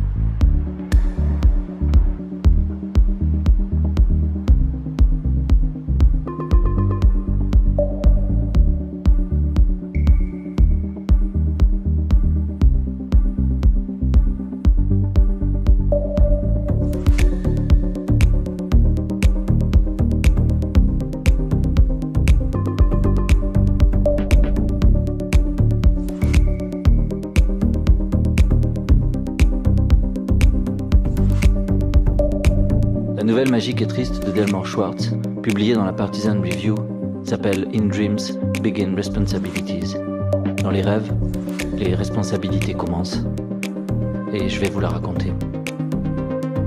La nouvelle magique et triste de Delmore Schwartz, publiée dans la Partisan Review, s'appelle In Dreams Begin Responsibilities. Dans les rêves, les responsabilités commencent. Et je vais vous la raconter.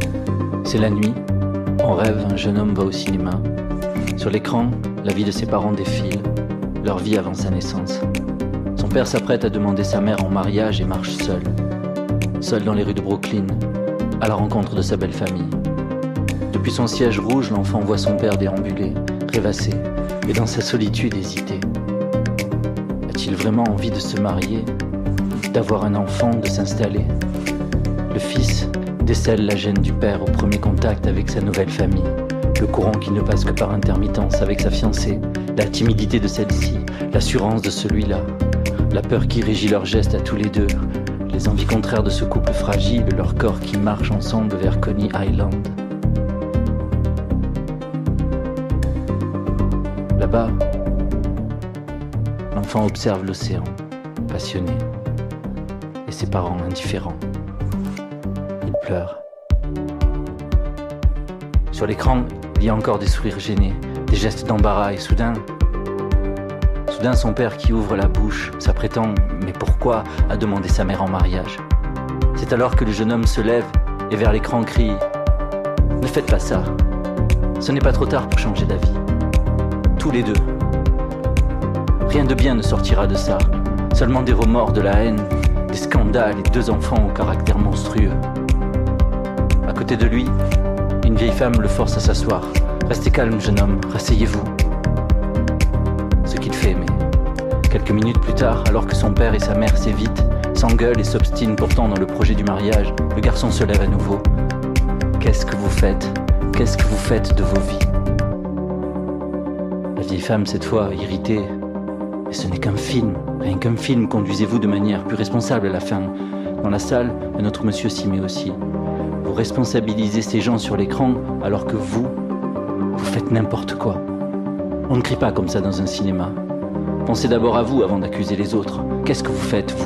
C'est la nuit, en rêve, un jeune homme va au cinéma. Sur l'écran, la vie de ses parents défile, leur vie avant sa naissance. Son père s'apprête à demander sa mère en mariage et marche seul. Seul dans les rues de Brooklyn, à la rencontre de sa belle famille. Depuis son siège rouge, l'enfant voit son père déambuler, rêvasser, et dans sa solitude hésiter. A-t-il vraiment envie de se marier, d'avoir un enfant, de s'installer ? Le fils décèle la gêne du père au premier contact avec sa nouvelle famille. Le courant qui ne passe que par intermittence avec sa fiancée, la timidité de celle-ci, l'assurance de celui-là, la peur qui régit leurs gestes à tous les deux, les envies contraires de ce couple fragile, leur corps qui marche ensemble vers Coney Island. Là-bas, l'enfant observe l'océan, passionné, et ses parents indifférents. Il pleure. Sur l'écran, il y a encore des sourires gênés, des gestes d'embarras, et soudain, soudain son père qui ouvre la bouche, s'apprêtant, mais pourquoi, à demander sa mère en mariage. C'est alors que le jeune homme se lève et vers l'écran crie « Ne faites pas ça, ce n'est pas trop tard pour changer d'avis. Tous les deux. Rien de bien ne sortira de ça, seulement des remords, de la haine, des scandales et deux enfants au caractère monstrueux. » À côté de lui, une vieille femme le force à s'asseoir. « Restez calme, jeune homme, rasseyez-vous. » Ce qu'il fait, mais quelques minutes plus tard, alors que son père et sa mère s'évitent, s'engueulent et s'obstinent pourtant dans le projet du mariage, le garçon se lève à nouveau. « Qu'est-ce que vous faites ? Qu'est-ce que vous faites de vos vies ?» La vieille femme, cette fois, irritée. « Mais ce n'est qu'un film, rien qu'un film, conduisez-vous de manière plus responsable à la fin. » Dans la salle, un autre monsieur s'y met aussi. Vous responsabilisez ces gens sur l'écran alors que vous, vous faites n'importe quoi. On ne crie pas comme ça dans un cinéma. Pensez d'abord à vous avant d'accuser les autres. Qu'est-ce que vous faites, vous ?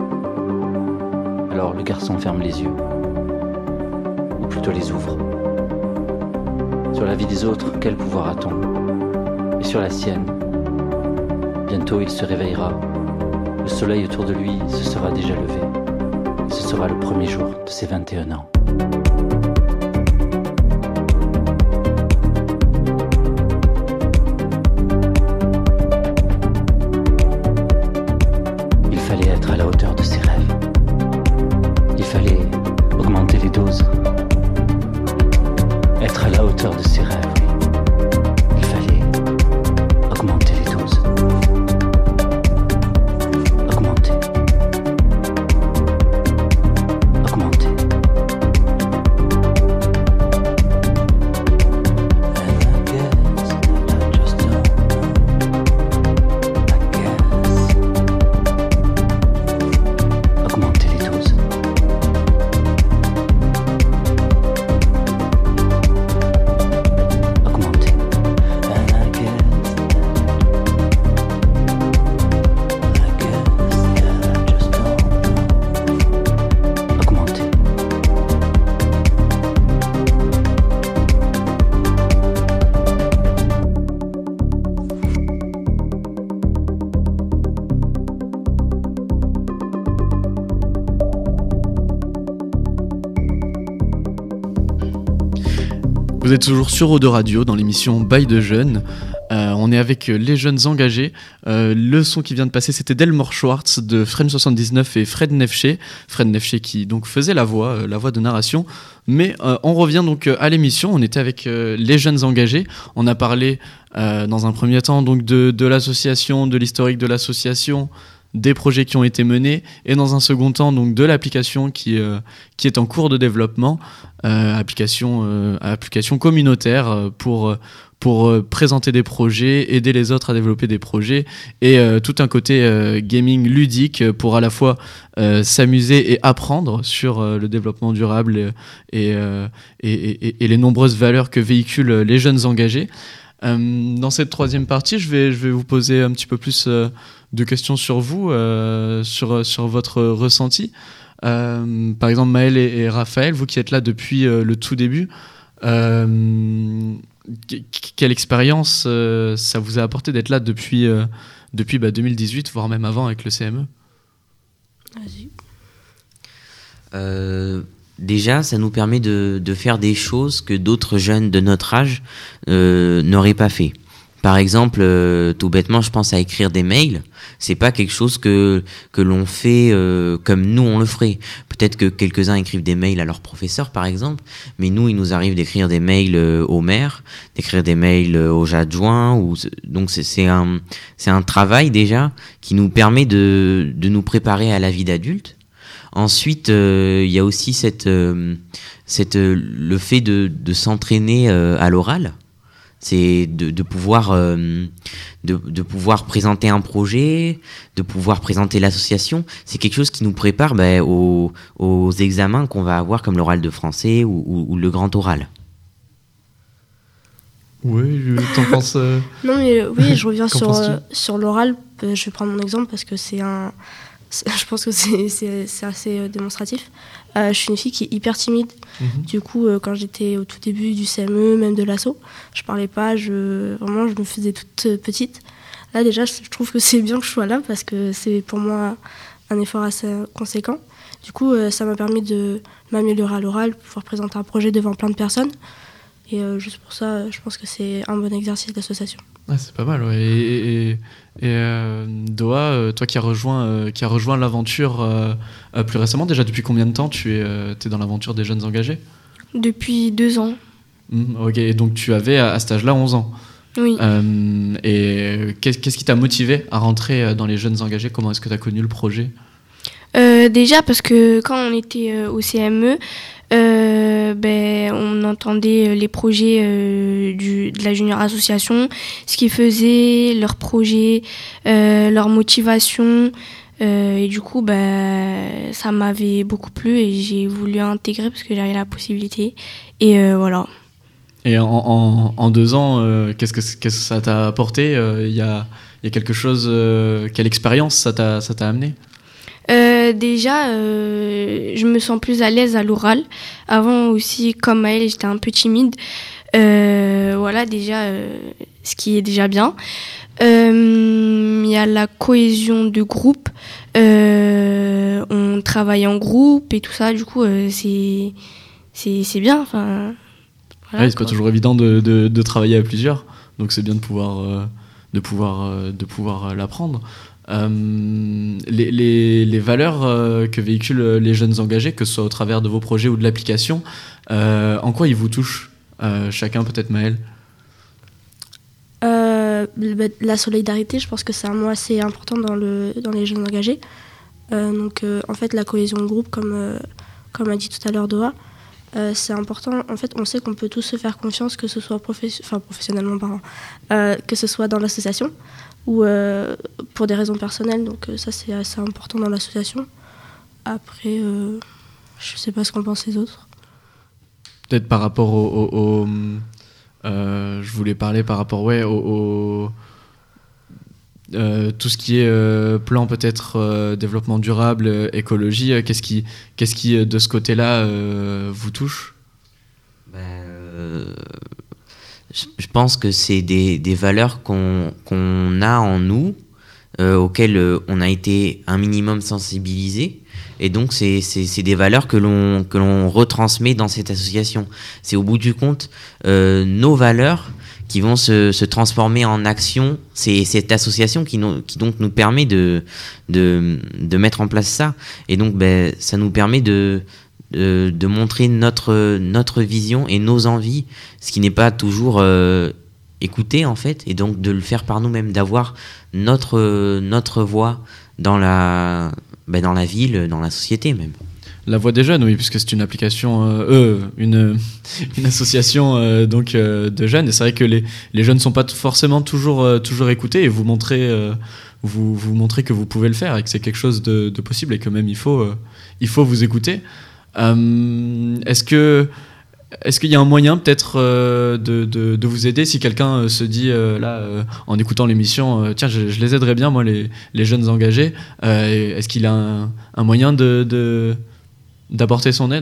Alors le garçon ferme les yeux. Ou plutôt les ouvre. Sur la vie des autres, quel pouvoir a-t-on ? Et sur la sienne ? Bientôt il se réveillera. Le soleil autour de lui se sera déjà levé. Ce sera le premier jour de ses vingt et un ans. Il fallait être à la hauteur de ses rêves. Il fallait augmenter les doses. Être à la hauteur de ses rêves, oui. Il fallait augmenter les doses. Augmenter. Augmenter. And I guess I just don't know. I guess. Augmenter les doses. Augmenter. And I guess I guess that I just don't know. Augmenter. Vous êtes toujours sur Eau de Radio dans l'émission Bail de Jeunes. Euh, on est avec les jeunes engagés. Euh, le son qui vient de passer, c'était Delmore Schwartz de Frame soixante-dix-neuf et Fred Nefché. Fred Nefché qui donc faisait la voix, euh, la voix de narration. Mais euh, on revient donc euh, à l'émission. On était avec euh, les jeunes engagés. On a parlé euh, dans un premier temps donc de, de l'association, de l'historique de l'association, des projets qui ont été menés, et dans un second temps donc de l'application qui, euh, qui est en cours de développement, euh, application, euh, application communautaire euh, pour, pour euh, présenter des projets, aider les autres à développer des projets, et euh, tout un côté euh, gaming ludique pour à la fois euh, s'amuser et apprendre sur euh, le développement durable et, et, euh, et, et, et les nombreuses valeurs que véhiculent les jeunes engagés. Euh, dans cette troisième partie, je vais, je vais vous poser un petit peu plus euh, de questions sur vous, euh, sur, sur votre ressenti. Euh, par exemple, Maël et, et Raphaël, vous qui êtes là depuis euh, le tout début, euh, quelle expérience euh, ça vous a apporté d'être là depuis, euh, depuis bah, deux mille dix-huit, voire même avant avec le C M E ? Vas-y. Euh, déjà, ça nous permet de, de faire des choses que d'autres jeunes de notre âge euh, n'auraient pas fait. Par exemple, euh, tout bêtement, je pense à écrire des mails. C'est pas quelque chose que que l'on fait euh, comme nous on le ferait. Peut-être que quelques-uns écrivent des mails à leurs professeurs, par exemple, mais nous, il nous arrive d'écrire des mails euh, au maire, d'écrire des mails euh, aux adjoints. Ou donc c'est, c'est un c'est un travail déjà qui nous permet de de nous préparer à la vie d'adulte. Ensuite, euh, il y a aussi cette euh, cette euh, le fait de de s'entraîner euh, à l'oral. C'est de, de pouvoir euh, de, de pouvoir présenter un projet, de pouvoir présenter l'association. C'est quelque chose qui nous prépare ben, aux, aux examens qu'on va avoir comme l'oral de français ou, ou, ou le grand oral. Oui, t'en penses euh... Non mais euh, oui, je reviens Qu'en sur penses-tu ? euh, sur l'oral. Euh, je vais prendre mon exemple parce que c'est un. c'est- je pense que c'est c'est, c'est assez euh, démonstratif. Euh, je suis une fille qui est hyper timide. Mhm. Du coup, euh, quand j'étais au tout début du C M E, même de l'asso, je parlais pas. Je vraiment, je me faisais toute euh, petite. Là déjà, je je trouve que c'est bien que je sois là parce que c'est pour moi un effort assez conséquent. Du coup, euh, ça m'a permis de m'améliorer à l'oral, pouvoir présenter un projet devant plein de personnes. Et euh, juste pour ça, je pense que c'est un bon exercice d'association. Ah, c'est pas mal, ouais. Et, et, et euh, Doha, euh, toi qui as rejoint, euh, qui as rejoint l'aventure euh, euh, plus récemment, déjà depuis combien de temps tu es, euh, t'es dans l'aventure des jeunes engagés ? Depuis deux ans. Mmh, ok, et donc tu avais à, à cet âge-là onze ans. Oui. Euh, et qu'est- qu'est-ce qui t'a motivé à rentrer euh, dans les jeunes engagés ? Comment est-ce que tu as connu le projet ? Euh, déjà parce que quand on était euh, au C M E, euh, ben, on entendait les projets euh, du, de la Junior Association, ce qu'ils faisaient, leurs projets, euh, leur motivation. Euh, et du coup, ben, ça m'avait beaucoup plu et j'ai voulu intégrer parce que j'avais la possibilité. Et euh, voilà. Et en, en, en deux ans, euh, qu'est-ce, que, qu'est-ce que ça t'a apporté ? Il y a, y a quelque chose, euh, quelle expérience ça t'a, ça t'a amené ? Euh, déjà, euh, je me sens plus à l'aise à l'oral. Avant aussi, comme Maëlle, j'étais un peu timide. Euh, voilà, déjà, euh, ce qui est déjà bien. Euh, Il y a la cohésion de groupe. Euh, on travaille en groupe et tout ça. Du coup, euh, c'est, c'est, c'est bien. Enfin, voilà, Ouais, c'est pas quoi. toujours évident de, de, de travailler à plusieurs, donc c'est bien de pouvoir, euh, de pouvoir, euh, de pouvoir euh, l'apprendre. Euh, les, les, les valeurs euh, que véhiculent les jeunes engagés, que ce soit au travers de vos projets ou de l'application, euh, en quoi ils vous touchent ? euh, Chacun, peut-être Maëlle. Euh, bah, la solidarité, je pense que c'est un mot assez important dans, le, dans les jeunes engagés. Euh, donc, euh, en fait, la cohésion de groupe, comme, euh, comme a dit tout à l'heure Doha, euh, c'est important. En fait, on sait qu'on peut tous se faire confiance, que ce soit professe- enfin, professionnellement parlant, euh, que ce soit dans l'association ou euh, pour des raisons personnelles. Donc, euh, ça, c'est assez important dans l'association. Après, euh, je sais pas ce qu'en pensent les autres. Peut-être par rapport au... au- au- euh, je voulais parler par rapport ouais, au... au euh, tout ce qui est euh, plan peut-être euh, développement durable, euh, écologie, euh, qu'est-ce qui, qu'est-ce qui euh, de ce côté-là euh, vous touche ? Ben, euh, je, je pense que c'est des, des valeurs qu'on, qu'on a en nous, euh, auxquelles euh, on a été un minimum sensibilisé. Et donc, c'est, c'est, c'est des valeurs que l'on, que l'on retransmet dans cette association. C'est au bout du compte euh, nos valeurs qui vont se, se transformer en action. C'est cette association qui, nous, qui donc nous permet de, de, de mettre en place ça. Et donc, ben, ça nous permet de, de, de montrer notre, notre vision et nos envies, ce qui n'est pas toujours euh, écouté, en fait, et donc de le faire par nous-mêmes, d'avoir notre, notre voix dans la, ben, dans la ville, dans la société même. La Voix des Jeunes, oui, puisque c'est une application, euh, euh, une, une association euh, donc euh, de jeunes. Et c'est vrai que les, les jeunes ne sont pas t- forcément toujours, euh, toujours écoutés. Et vous montrez, euh, vous, vous montrez que vous pouvez le faire et que c'est quelque chose de, de possible et que même il faut, euh, il faut vous écouter. Euh, est-ce que, est-ce qu'il y a un moyen peut-être euh, de, de, de vous aider si quelqu'un euh, se dit euh, là euh, en écoutant l'émission, euh, tiens, je, je les aiderais bien moi les, les jeunes engagés. Euh, est-ce qu'il a un, un moyen de, de d'apporter son aide ?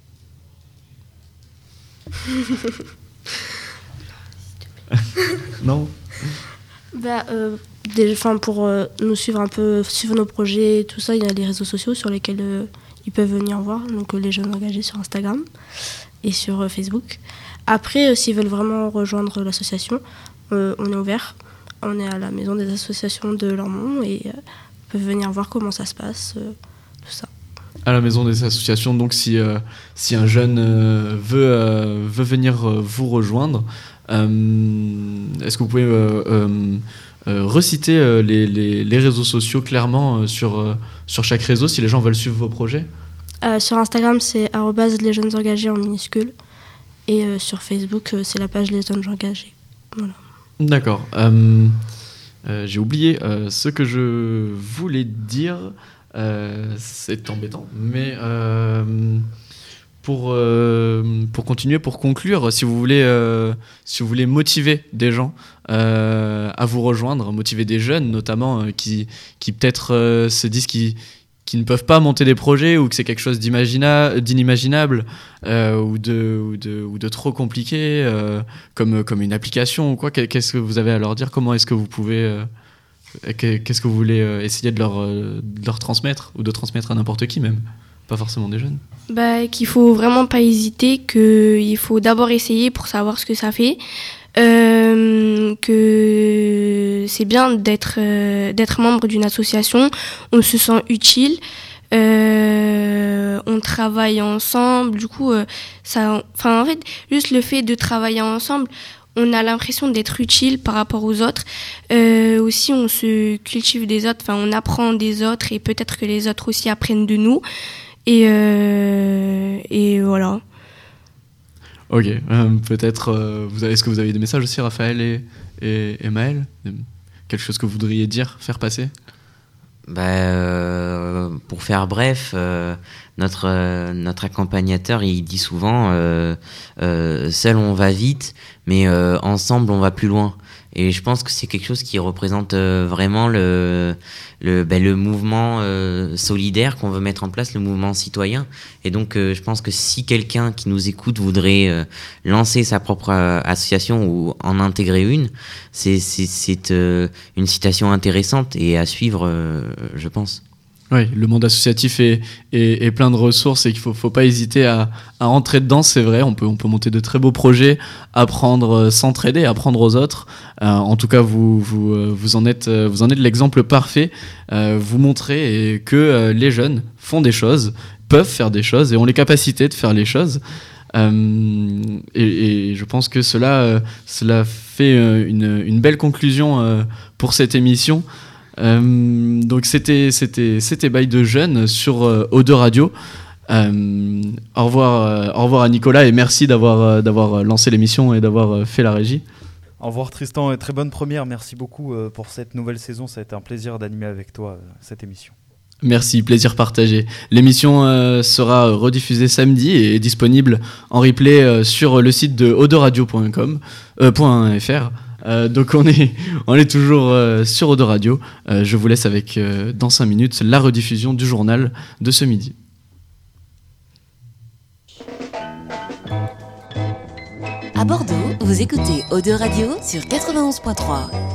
Non. Bah, euh, des, 'fin, pour euh, nous suivre un peu, suivre nos projets, tout ça, il y a les réseaux sociaux sur lesquels euh, ils peuvent venir voir, donc euh, les jeunes engagés sur Instagram et sur euh, Facebook. Après, euh, s'ils veulent vraiment rejoindre l'association, euh, on est ouvert. On est à la maison des associations de Lormont et euh, ils peuvent venir voir comment ça se passe, euh, tout ça. À la maison des associations, donc si, euh, si un jeune euh, veut, euh, veut venir euh, vous rejoindre, euh, est-ce que vous pouvez euh, euh, euh, reciter euh, les, les, les réseaux sociaux clairement euh, sur, euh, sur chaque réseau si les gens veulent suivre vos projets? euh, Sur Instagram, c'est arobase les jeunes engagés en minuscule. Et euh, sur Facebook, euh, c'est la page Les Jeunes Engagés. Voilà. D'accord. Euh, euh, j'ai oublié euh, ce que je voulais dire. Euh, c'est embêtant. Mais euh, pour, euh, pour continuer, pour conclure, si vous voulez, euh, si vous voulez motiver des gens euh, à vous rejoindre, motiver des jeunes notamment euh, qui, qui peut-être euh, se disent qu'ils qui ne peuvent pas monter des projets ou que c'est quelque chose d'imagina- d'inimaginable euh, ou, de, ou, de, ou de trop compliqué, euh, comme, comme une application ou quoi, qu'est-ce que vous avez à leur dire? Comment est-ce que vous pouvez... Euh, qu'est-ce que vous voulez euh, essayer de leur, euh, de leur transmettre ou de transmettre à n'importe qui même? Pas forcément des jeunes. Bah, qu'il faut vraiment pas hésiter, qu'il faut d'abord essayer pour savoir ce que ça fait. Euh, que c'est bien d'être euh, d'être membre d'une association, on se sent utile, euh, on travaille ensemble, du coup euh, ça, enfin en fait juste le fait de travailler ensemble, on a l'impression d'être utile par rapport aux autres. Euh, aussi on se cultive des autres, enfin on apprend des autres et peut-être que les autres aussi apprennent de nous et euh, et voilà. Ok, euh, peut-être, euh, vous avez, est-ce que vous avez des messages aussi, Raphaël et, et, et Maël? Quelque chose que vous voudriez dire, faire passer? Bah, euh, pour faire bref, euh, notre, euh, notre accompagnateur, il dit souvent euh, euh, seul on va vite, mais euh, ensemble on va plus loin. Et je pense que c'est quelque chose qui représente euh, vraiment le, le, ben, le mouvement euh, solidaire qu'on veut mettre en place, le mouvement citoyen. Et donc, euh, je pense que si quelqu'un qui nous écoute voudrait euh, lancer sa propre euh, association ou en intégrer une, c'est, c'est, c'est euh, une citation intéressante et à suivre, euh, je pense. Oui, le monde associatif est, est, est plein de ressources et qu'il ne faut, faut pas hésiter à, à rentrer dedans, c'est vrai, on peut, on peut monter de très beaux projets, apprendre, s'entraider, apprendre aux autres. Euh, en tout cas, vous, vous, vous, en êtes, vous en êtes l'exemple parfait. Euh, vous montrez que euh, les jeunes font des choses, peuvent faire des choses et ont les capacités de faire les choses. Euh, et, et je pense que cela, euh, cela fait euh, une, une belle conclusion euh, pour cette émission. Euh, donc c'était c'était c'était Bail de Jeunes sur euh, O deux Radio. Euh, au revoir euh, au revoir à Nicolas et merci d'avoir euh, d'avoir lancé l'émission et d'avoir euh, fait la régie. Au revoir Tristan et très bonne première. Merci beaucoup euh, pour cette nouvelle saison. Ça a été un plaisir d'animer avec toi euh, cette émission. Merci, plaisir partagé. L'émission euh, sera rediffusée samedi et est disponible en replay euh, sur le site de o deux radio point com euh, .fr. Euh, donc on est, on est toujours euh, sur O deux Radio. Euh, je vous laisse avec, euh, dans cinq minutes, la rediffusion du journal de ce midi. À Bordeaux, vous écoutez O deux Radio sur quatre-vingt-onze point trois.